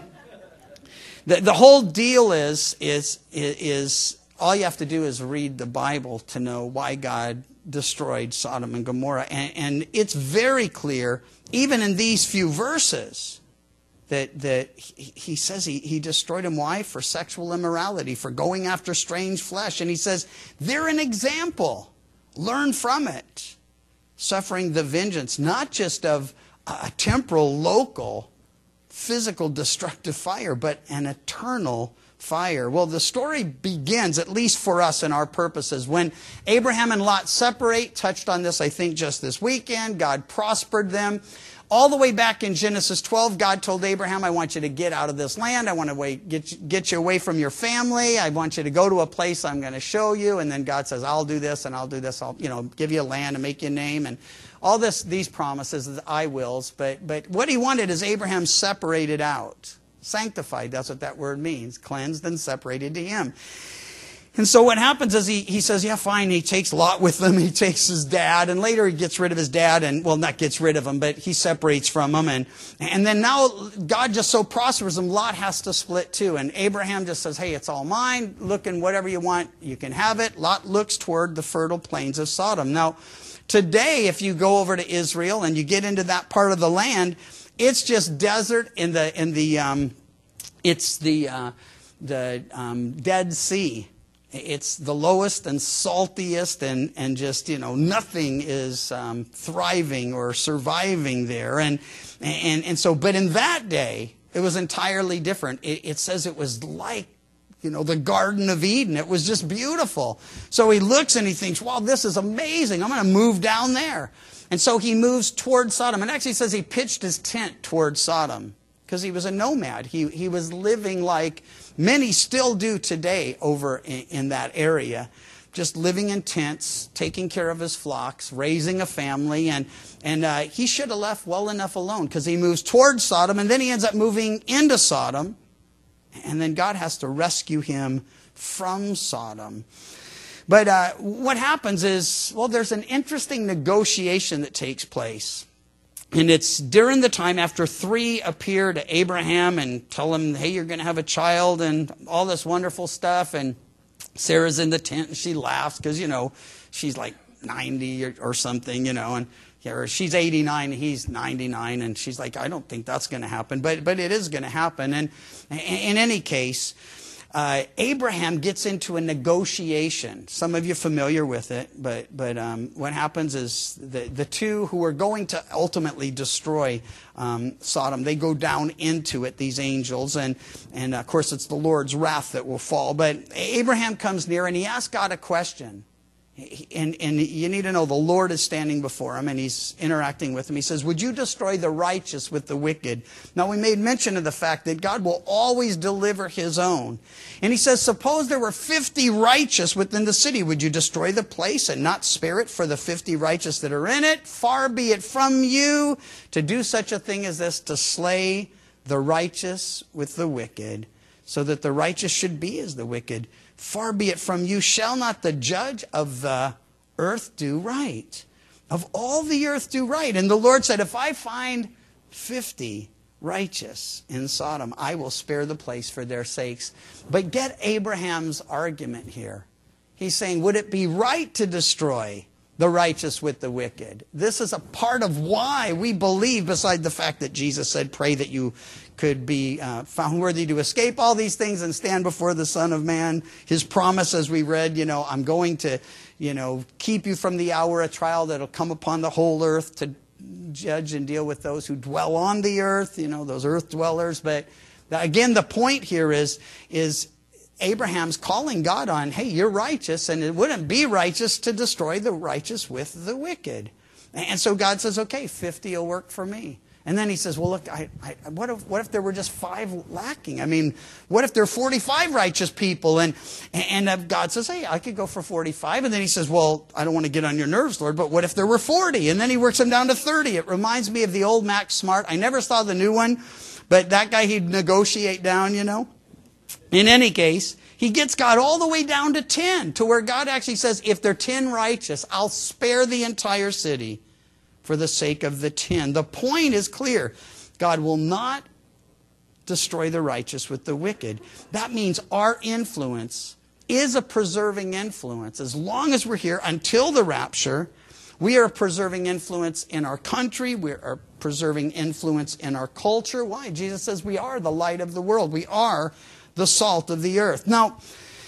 A: the, the whole deal is, is, is, all you have to do is read the Bible to know why God destroyed Sodom and Gomorrah. And, and it's very clear, even in these few verses, that, that he, he says he, he destroyed them. Why? For sexual immorality, for going after strange flesh. And he says, they're an example. Learn from it. Suffering the vengeance, not just of a temporal, local, physical, destructive fire, but an eternal fire. Well, the story begins, at least for us and our purposes, when Abraham and Lot separate. Touched on this, I think, just this weekend. God prospered them. All the way back in Genesis twelve, God told Abraham, I want you to get out of this land. I want to wait, get, you, get you away from your family. I want you to go to a place I'm going to show you. And then God says, I'll do this and I'll do this. I'll, you know, give you a land and make you a name. And all this, these promises, I wills. But, but what he wanted is Abraham separated out. Sanctified, that's what that word means. Cleansed and separated to him. And so what happens is he, he says, yeah, fine. He takes Lot with him. He takes his dad. And later he gets rid of his dad. And, well, not gets rid of him, but he separates from him. And, and then now God just so prospers him, Lot has to split too. And Abraham just says, hey, it's all mine. Look, and whatever you want, you can have it. Lot looks toward the fertile plains of Sodom. Now, today, if you go over to Israel and you get into that part of the land, it's just desert in the in the um, it's the uh, the um, Dead Sea. It's the lowest and saltiest, and and just you know nothing is um, thriving or surviving there. And and and so, but in that day, it was entirely different. It, it says it was like, you know, the Garden of Eden. It was just beautiful. So he looks and he thinks, wow, this is amazing. I'm going to move down there. And so he moves toward Sodom. And actually says he pitched his tent toward Sodom because he was a nomad. He, he was living like many still do today over in, in that area. Just living in tents, taking care of his flocks, raising a family. And, and uh, he should have left well enough alone because he moves toward Sodom. And then he ends up moving into Sodom. And then God has to rescue him from Sodom. But uh, what happens is, well, there's an interesting negotiation that takes place. And it's during the time after three appear to Abraham and tell him, hey, you're going to have a child and all this wonderful stuff. And Sarah's in the tent and she laughs because, you know, she's like ninety or, or something, you know, and or she's eighty-nine and he's ninety-nine. And she's like, I don't think that's going to happen. But but it is going to happen. And in any case, Uh, Abraham gets into a negotiation. Some of you are familiar with it, but but um, what happens is the, the two who are going to ultimately destroy um, Sodom, they go down into it, these angels, and, and of course it's the Lord's wrath that will fall. But Abraham comes near and he asks God a question. And, and you need to know the Lord is standing before him and he's interacting with him. He says, would you destroy the righteous with the wicked? Now we made mention of the fact that God will always deliver his own. And he says, suppose there were fifty righteous within the city. Would you destroy the place and not spare it for the fifty righteous that are in it? Far be it from you to do such a thing as this, to slay the righteous with the wicked, so that the righteous should be as the wicked. Far be it from you. Shall not the judge of the earth do right? Of all the earth do right. And the Lord said, if I find fifty righteous in Sodom, I will spare the place for their sakes. But get Abraham's argument here. He's saying, would it be right to destroy the righteous with the wicked? This is a part of why we believe, beside the fact that Jesus said, pray that you could be uh, found worthy to escape all these things and stand before the Son of Man. His promise, as we read, you know, I'm going to, you know, keep you from the hour of trial that will come upon the whole earth to judge and deal with those who dwell on the earth, you know, those earth dwellers. But again, the point here is, is Abraham's calling God on, hey, you're righteous, and it wouldn't be righteous to destroy the righteous with the wicked. And so God says, okay, fifty will work for me. And then he says, well, look, I, I, what if what if there were just five lacking? I mean, what if there are forty-five righteous people? And, and God says, hey, I could go for forty-five. And then he says, well, I don't want to get on your nerves, Lord, but what if there were forty? And then he works them down to thirty. It reminds me of the old Max Smart. I never saw the new one, but that guy, he'd negotiate down, you know. In any case, he gets God all the way down to ten, to where God actually says, if there are ten righteous, I'll spare the entire city for the sake of the ten. The point is clear. God will not destroy the righteous with the wicked. That means our influence is a preserving influence. As long as we're here until the rapture, we are preserving influence in our country. We are preserving influence in our culture. Why? Jesus says we are the light of the world. We are the salt of the earth. Now,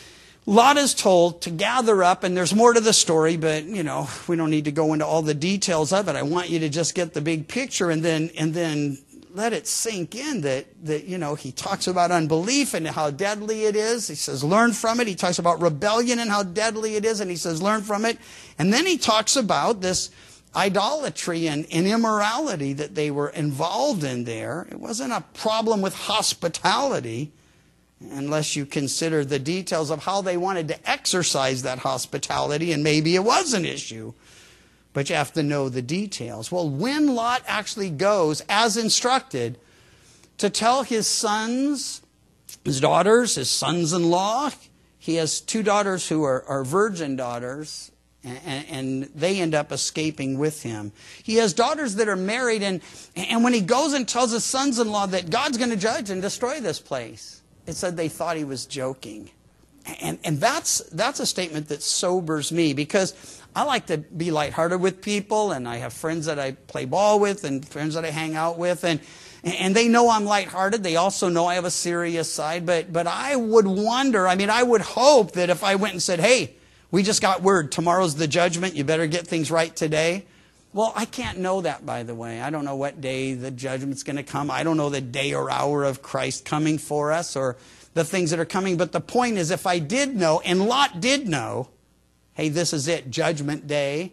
A: Lot is told to gather up, and there's more to the story, but, you know, we don't need to go into all the details of it. I want you to just get the big picture and then and then let it sink in that, that, you know, he talks about unbelief and how deadly it is. He says, learn from it. He talks about rebellion and how deadly it is, and he says, learn from it. And then he talks about this idolatry and, and immorality that they were involved in there. It wasn't a problem with hospitality, unless you consider the details of how they wanted to exercise that hospitality, and maybe it was an issue. But you have to know the details. Well, when Lot actually goes, as instructed, to tell his sons, his daughters, his sons-in-law, he has two daughters who are, are virgin daughters, and, and they end up escaping with him. He has daughters that are married, and, and when he goes and tells his sons-in-law that God's going to judge and destroy this place, it said they thought he was joking. And, and that's, that's a statement that sobers me, because I like to be lighthearted with people, and I have friends that I play ball with and friends that I hang out with, and, and they know I'm lighthearted. They also know I have a serious side, but, but I would wonder, I mean, I would hope that if I went and said, hey, we just got word, tomorrow's the judgment, you better get things right today. Well, I can't know that, by the way. I don't know what day the judgment's going to come. I don't know the day or hour of Christ coming for us or the things that are coming. But the point is, if I did know, and Lot did know, hey, this is it, judgment day,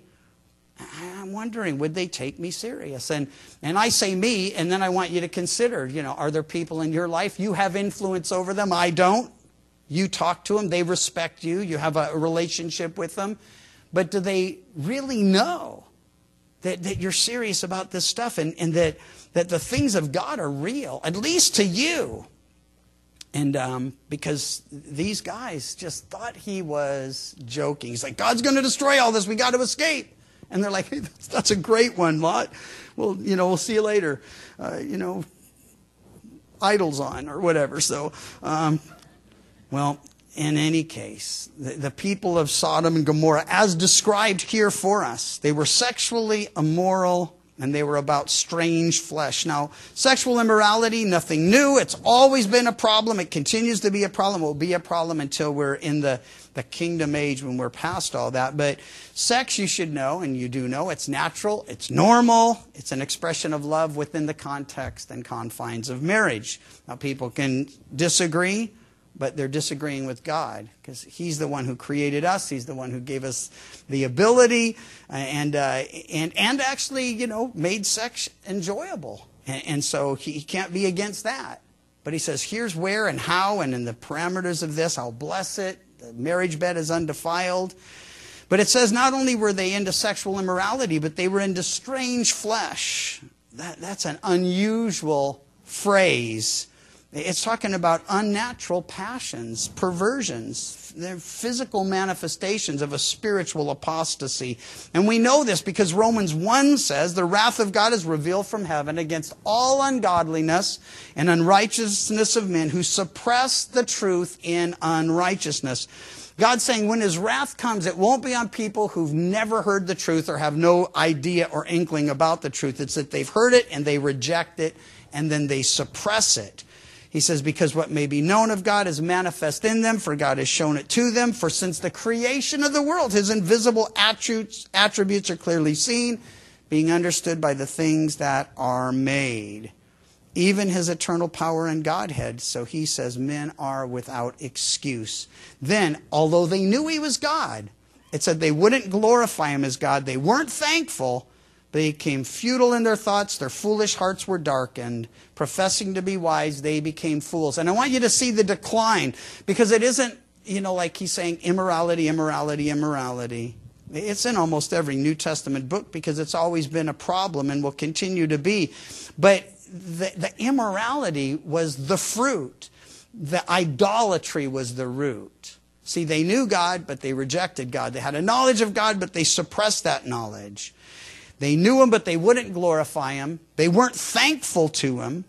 A: I'm wondering, would they take me serious? And and I say me, and then I want you to consider, you know, are there people in your life, you have influence over them, I don't. You talk to them, they respect you, you have a relationship with them. But do they really know That, that you're serious about this stuff, and, and that, that the things of God are real, at least to you? And um, because these guys just thought he was joking. He's like, God's going to destroy all this. We got to escape. And they're like, hey, that's, that's a great one, Lot. Well, you know, we'll see you later. Uh, you know, idols on or whatever. So, um, well, in any case, the, the people of Sodom and Gomorrah, as described here for us, they were sexually immoral and they were about strange flesh. Now, sexual immorality, nothing new. It's always been a problem. It continues to be a problem. It will be a problem until we're in the, the kingdom age when we're past all that. But sex, you should know, and you do know, it's natural, it's normal, it's an expression of love within the context and confines of marriage. Now, people can disagree, but they're disagreeing with God because He's the one who created us. He's the one who gave us the ability and uh, and and actually, you know, made sex enjoyable. And, and so he, he can't be against that. But He says, here's where and how and in the parameters of this, I'll bless it. The marriage bed is undefiled. But it says not only were they into sexual immorality, but they were into strange flesh. That, that's an unusual phrase. It's talking about unnatural passions, perversions. They're physical manifestations of a spiritual apostasy. And we know this because Romans one says, the wrath of God is revealed from heaven against all ungodliness and unrighteousness of men who suppress the truth in unrighteousness. God's saying when His wrath comes, it won't be on people who've never heard the truth or have no idea or inkling about the truth. It's that they've heard it and they reject it and then they suppress it. He says, because what may be known of God is manifest in them, for God has shown it to them. For since the creation of the world, His invisible attributes, attributes are clearly seen, being understood by the things that are made. Even His eternal power and Godhead. So He says men are without excuse. Then, although they knew He was God, it said they wouldn't glorify Him as God. They weren't thankful. They became futile in their thoughts. Their foolish hearts were darkened. Professing to be wise, they became fools. And I want you to see the decline. Because it isn't, you know, like he's saying immorality, immorality, immorality. It's in almost every New Testament book because it's always been a problem and will continue to be. But the, the immorality was the fruit. The idolatry was the root. See, they knew God, but they rejected God. They had a knowledge of God, but they suppressed that knowledge. They knew Him, but they wouldn't glorify Him. They weren't thankful to Him.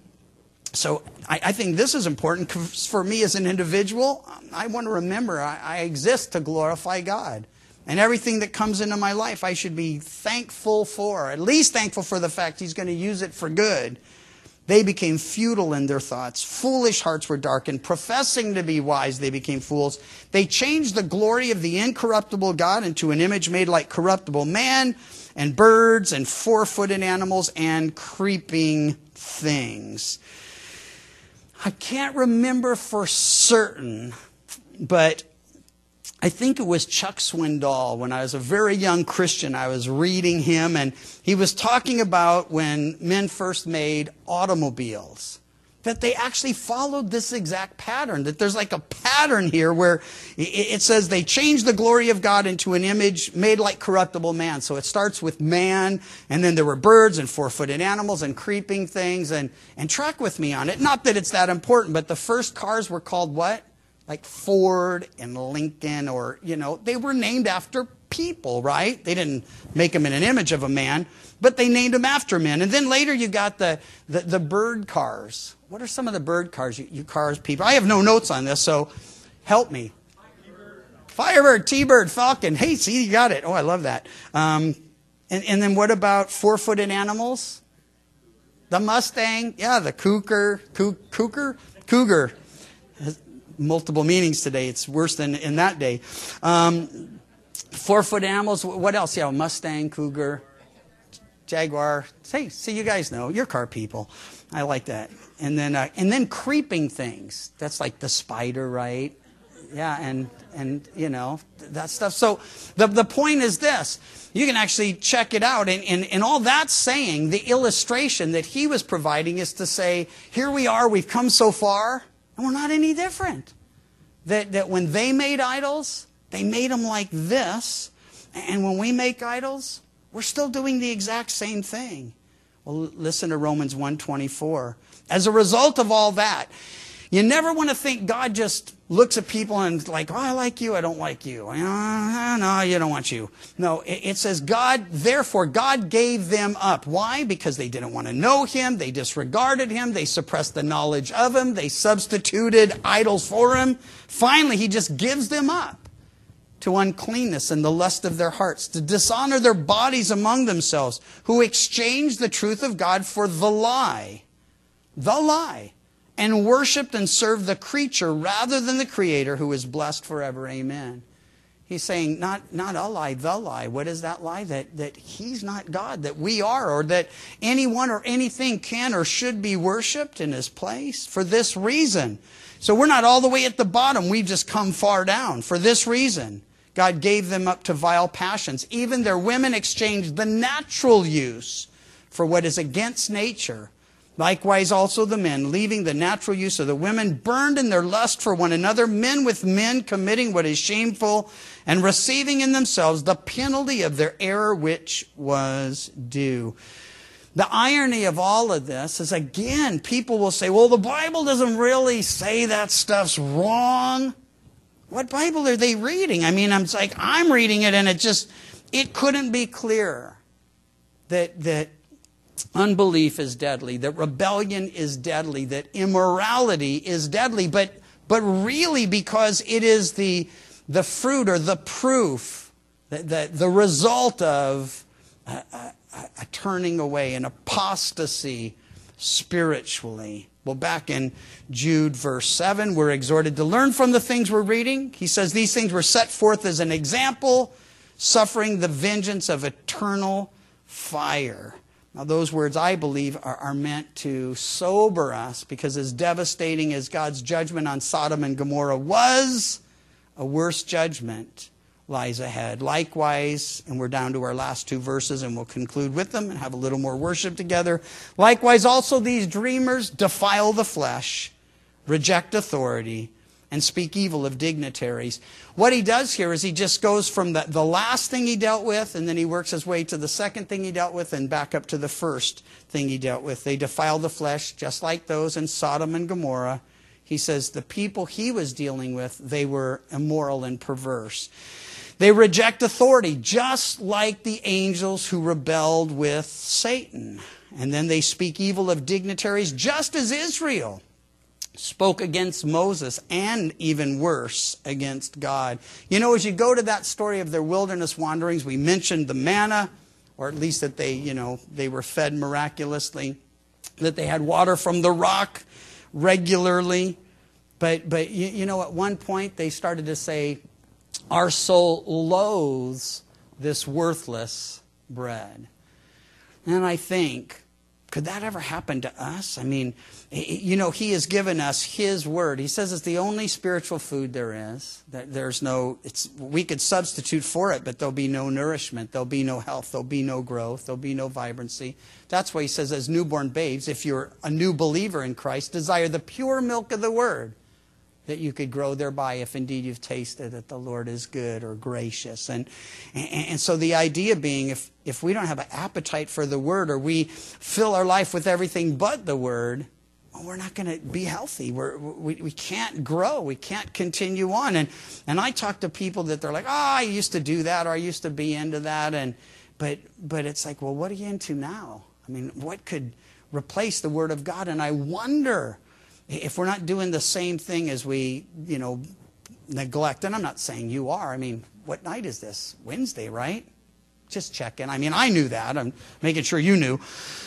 A: So I, I think this is important for me as an individual. I want to remember I, I exist to glorify God. And everything that comes into my life, I should be thankful for. At least thankful for the fact He's going to use it for good. They became futile in their thoughts. Foolish hearts were darkened. Professing to be wise, they became fools. They changed the glory of the incorruptible God into an image made like corruptible man, and birds, and four-footed animals, and creeping things. I can't remember for certain, but I think it was Chuck Swindoll. When I was a very young Christian, I was reading him, and he was talking about when men first made automobiles, that they actually followed this exact pattern, that there's like a pattern here where it says they changed the glory of God into an image made like corruptible man. So it starts with man, and then there were birds and four-footed animals and creeping things, and, and track with me on it. Not that it's that important, but the first cars were called what? Like Ford and Lincoln, or, you know, they were named after people, right? They didn't make them in an image of a man, but they named them after men. And then later you got the, the, the bird cars. What are some of the bird cars, you, you cars people? I have no notes on this, so help me. Firebird, T-Bird, Falcon. Hey, see, you got it. Oh, I love that. Um, and, and then what about four-footed animals? The Mustang. Yeah, the cougar. Cou- cougar? Cougar. Has multiple meanings today. It's worse than in that day. Um, four-footed animals. What else? Yeah, Mustang, cougar, Jaguar. Hey, see, you guys know. You're car people. I like that. And then uh, and then creeping things. That's like the spider, right? Yeah, and and you know, that stuff. So the the point is this. You can actually check it out. And, and, and all that's saying, the illustration that he was providing is to say, here we are, we've come so far, and we're not any different. That that when they made idols, they made them like this. And when we make idols, we're still doing the exact same thing. Well, listen to Romans one twenty-four. As a result of all that, You never want to think God just looks at people and like, oh, I like you, I don't like you. Uh, no, you don't want you. No, it, it says God, therefore God gave them up. Why? Because they didn't want to know him. They disregarded him. They suppressed the knowledge of him. They substituted idols for him. Finally, he just gives them up to uncleanness and the lust of their hearts, to dishonor their bodies among themselves, who exchanged the truth of God for the lie. The lie. And worshipped and served the creature rather than the Creator, who is blessed forever. Amen. He's saying, not, not a lie, the lie. What is that lie? That, that he's not God, that we are, or that anyone or anything can or should be worshipped in his place. For this reason. So we're not all the way at the bottom. We've just come far down. For this reason, God gave them up to vile passions. Even their women exchanged the natural use for what is against nature. Likewise also the men, leaving the natural use of the women, burned in their lust for one another, men with men committing what is shameful, and receiving in themselves the penalty of their error which was due. The irony of all of this is, again, people will say, well, the Bible doesn't really say that stuff's wrong. What Bible are they reading? I mean, I'm like, I'm reading it, and it just, it couldn't be clearer that, that, unbelief is deadly, that rebellion is deadly, that immorality is deadly, but but really because it is the the fruit or the proof, the, the, the result of a, a, a turning away, an apostasy spiritually. Well, back in Jude verse seven, we're exhorted to learn from the things we're reading. He says these things were set forth as an example, suffering the vengeance of eternal fire. Now, those words, I believe, are, are meant to sober us, because as devastating as God's judgment on Sodom and Gomorrah was, a worse judgment lies ahead. Likewise, and we're down to our last two verses, and we'll conclude with them and have a little more worship together. Likewise, also these dreamers defile the flesh, reject authority, and speak evil of dignitaries. What he does here is he just goes from the, the last thing he dealt with, and then he works his way to the second thing he dealt with, and back up to the first thing he dealt with. They defile the flesh, just like those in Sodom and Gomorrah. He says the people he was dealing with, they were immoral and perverse. They reject authority, just like the angels who rebelled with Satan. And then they speak evil of dignitaries, just as Israel spoke against Moses, and even worse, against God. You know, as you go to that story of their wilderness wanderings, we mentioned the manna, or at least that they, you know, they were fed miraculously, that they had water from the rock regularly. But, but you, you know, at one point they started to say, our soul loathes this worthless bread. And I think, could that ever happen to us? I mean, you know, he has given us his word. He says it's the only spiritual food there is. That there's no, it's, we could substitute for it, but there'll be no nourishment. There'll be no health. There'll be no growth. There'll be no vibrancy. That's why he says, as newborn babes, if you're a new believer in Christ, desire the pure milk of the word, that you could grow thereby, if indeed you've tasted that the Lord is good or gracious. And, and, and so the idea being, if, if we don't have an appetite for the word, or we fill our life with everything but the word, well, we're not going to be healthy. We're, we, we can't grow. We can't continue on. And, and I talk to people that they're like, oh, I used to do that, or I used to be into that. And, but, but it's like, well, what are you into now? I mean, what could replace the word of God? And I wonder if we're not doing the same thing as we, you know, neglect. And I'm not saying you are. I mean, what night is this? Wednesday, right? Just checking. I mean, I knew that. I'm making sure you knew.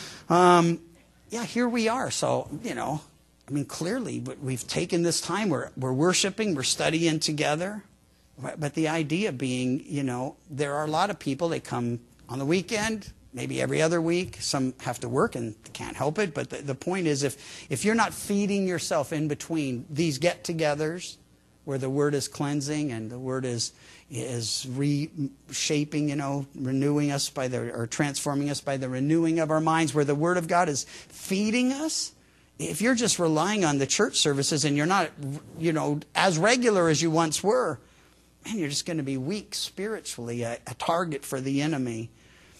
A: Um, yeah, here we are. So, you know, I mean, clearly we've taken this time. We're, we're worshiping. We're studying together. But the idea being, you know, there are a lot of people that come on the weekend, maybe every other week. Some have to work and can't help it. But the, the point is, if, if you're not feeding yourself in between these get-togethers where the Word is cleansing and the Word is is reshaping, you know, renewing us by the, or transforming us by the renewing of our minds, where the Word of God is feeding us, if you're just relying on the church services and you're not, you know, as regular as you once were, man, you're just going to be weak spiritually, a, a target for the enemy.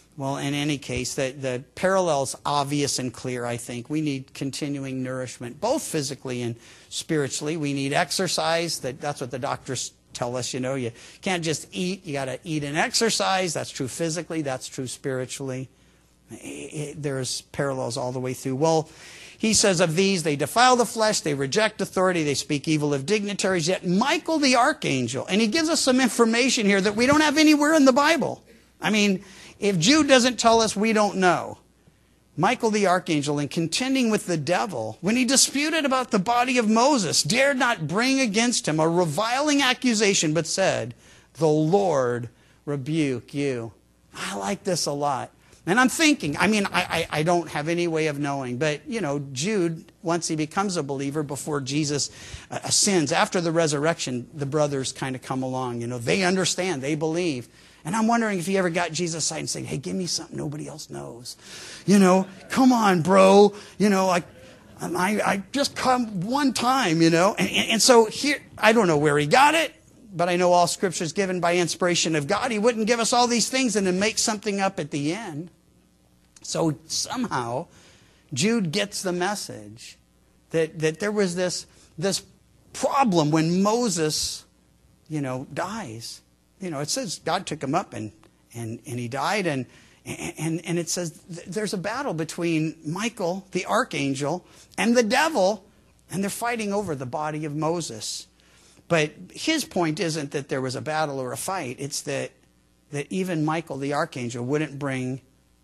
A: Well, in any case, the, the parallel's obvious and clear, I think. We need continuing nourishment, both physically and spiritually. We need exercise. That, that's what the doctors tell us, you know. You can't just eat. You got to eat and exercise. That's true physically. That's true spiritually. It, it, there's parallels all the way through. Well, he says of these, they defile the flesh, they reject authority, they speak evil of dignitaries. Yet Michael the archangel, and he gives us some information here that we don't have anywhere in the Bible. I mean, if Jude doesn't tell us, we don't know. Michael the archangel, in contending with the devil, when he disputed about the body of Moses, dared not bring against him a reviling accusation, but said, "The Lord rebuke you." I like this a lot. And I'm thinking, I mean, I, I, I don't have any way of knowing, but, you know, Jude, once he becomes a believer, before Jesus uh, ascends, after the resurrection, the brothers kind of come along. You know, they understand, they believe. And I'm wondering if he ever got Jesus' side and said, "Hey, give me something nobody else knows. You know, come on, bro. You know, I, I, I just come one time, you know." And, and, and so here, I don't know where he got it, but I know all Scripture is given by inspiration of God. He wouldn't give us all these things and then make something up at the end. So somehow, Jude gets the message that, that there was this, this problem when Moses, you know, dies. You know, it says God took him up and, and, and he died. And, and, and it says there's a battle between Michael, the archangel, and the devil, and they're fighting over the body of Moses. But his point isn't that there was a battle or a fight. It's that, that even Michael, the archangel, wouldn't bring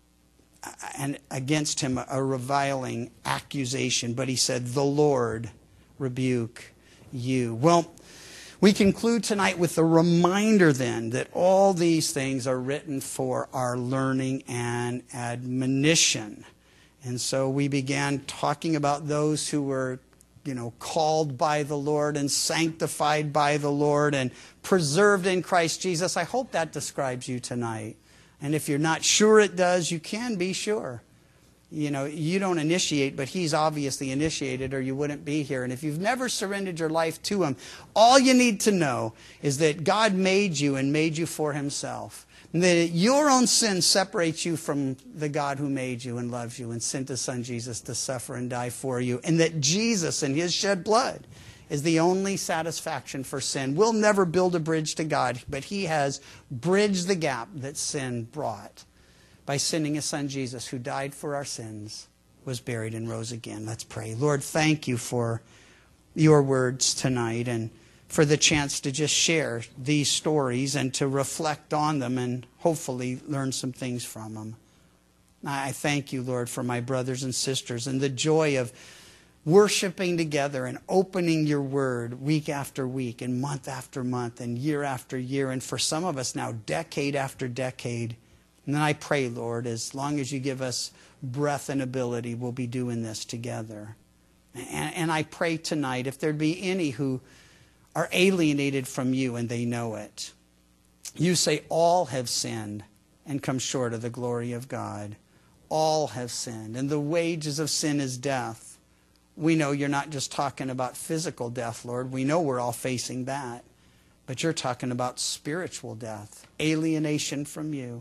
A: and against him a reviling accusation, but he said, "The Lord rebuke you." Well, we conclude tonight with a reminder then that all these things are written for our learning and admonition. And so we began talking about those who were, you know, called by the Lord and sanctified by the Lord and preserved in Christ Jesus. I hope that describes you tonight. And if you're not sure it does, you can be sure. You know, you don't initiate, but he's obviously initiated or you wouldn't be here. And if you've never surrendered your life to him, all you need to know is that God made you and made you for himself. And that your own sin separates you from the God who made you and loves you and sent his son Jesus to suffer and die for you. And that Jesus and his shed blood is the only satisfaction for sin. We'll never build a bridge to God, but he has bridged the gap that sin brought by sending his son Jesus, who died for our sins, was buried and rose again. Let's pray. Lord, thank you for your words tonight and for the chance to just share these stories and to reflect on them and hopefully learn some things from them. I thank you, Lord, for my brothers and sisters and the joy of worshiping together and opening your word week after week and month after month and year after year, and for some of us now decade after decade. And then I pray, Lord, as long as you give us breath and ability, we'll be doing this together. And, and I pray tonight, if there'd be any who are alienated from you and they know it, you say all have sinned and come short of the glory of God. All have sinned, and the wages of sin is death. We know you're not just talking about physical death, Lord. We know we're all facing that. But you're talking about spiritual death, alienation from you.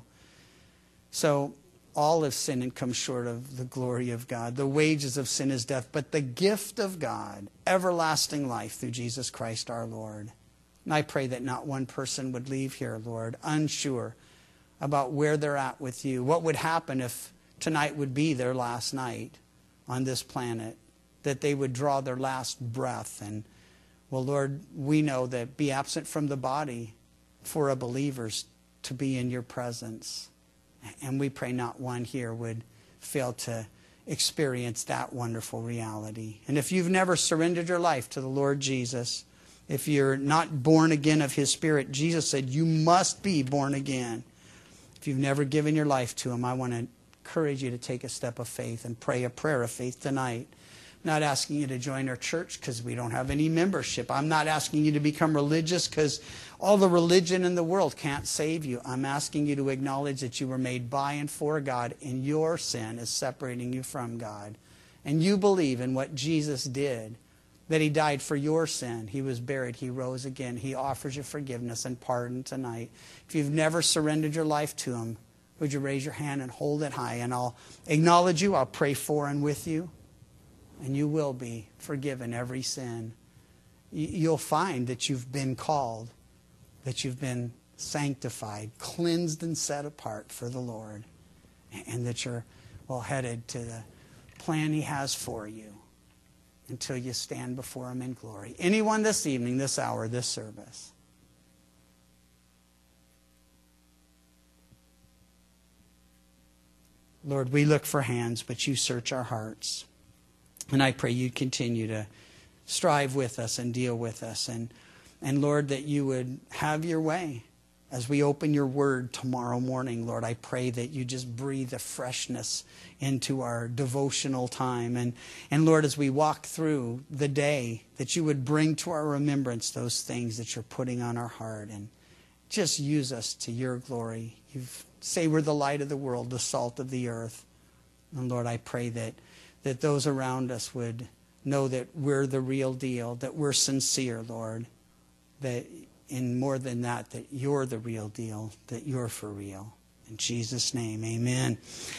A: So all have sinned and come short of the glory of God. The wages of sin is death, but the gift of God, everlasting life through Jesus Christ our Lord. And I pray that not one person would leave here, Lord, unsure about where they're at with you. What would happen if tonight would be their last night on this planet? That they would draw their last breath. And, well, Lord, we know that be absent from the body for a believer's to be in your presence. And we pray not one here would fail to experience that wonderful reality. And if you've never surrendered your life to the Lord Jesus, if you're not born again of his Spirit, Jesus said you must be born again. If you've never given your life to him, I want to encourage you to take a step of faith and pray a prayer of faith tonight. Not asking you to join our church because we don't have any membership. I'm not asking you to become religious because all the religion in the world can't save you. I'm asking you to acknowledge that you were made by and for God, and your sin is separating you from God. And you believe in what Jesus did, that he died for your sin. He was buried. He rose again. He offers you forgiveness and pardon tonight. If you've never surrendered your life to him, Would you raise your hand and hold it high? And I'll acknowledge you. I'll pray for and with you. And you will be forgiven every sin. You'll find that you've been called, that you've been sanctified, cleansed and set apart for the Lord. And that you're well headed to the plan He has for you until you stand before Him in glory. Anyone this evening, this hour, this service? Lord, we look for hands, but you search our hearts. And I pray you'd continue to strive with us and deal with us. And, and Lord, that you would have your way. As we open your word tomorrow morning, Lord, I pray that you just breathe a freshness into our devotional time. And, and Lord, as we walk through the day, that you would bring to our remembrance those things that you're putting on our heart. And just use us to your glory. You say we're the light of the world, the salt of the earth. And Lord, I pray that, that those around us would know that we're the real deal, that we're sincere, Lord. That and more than that, that you're the real deal, that you're for real. In Jesus' name, amen.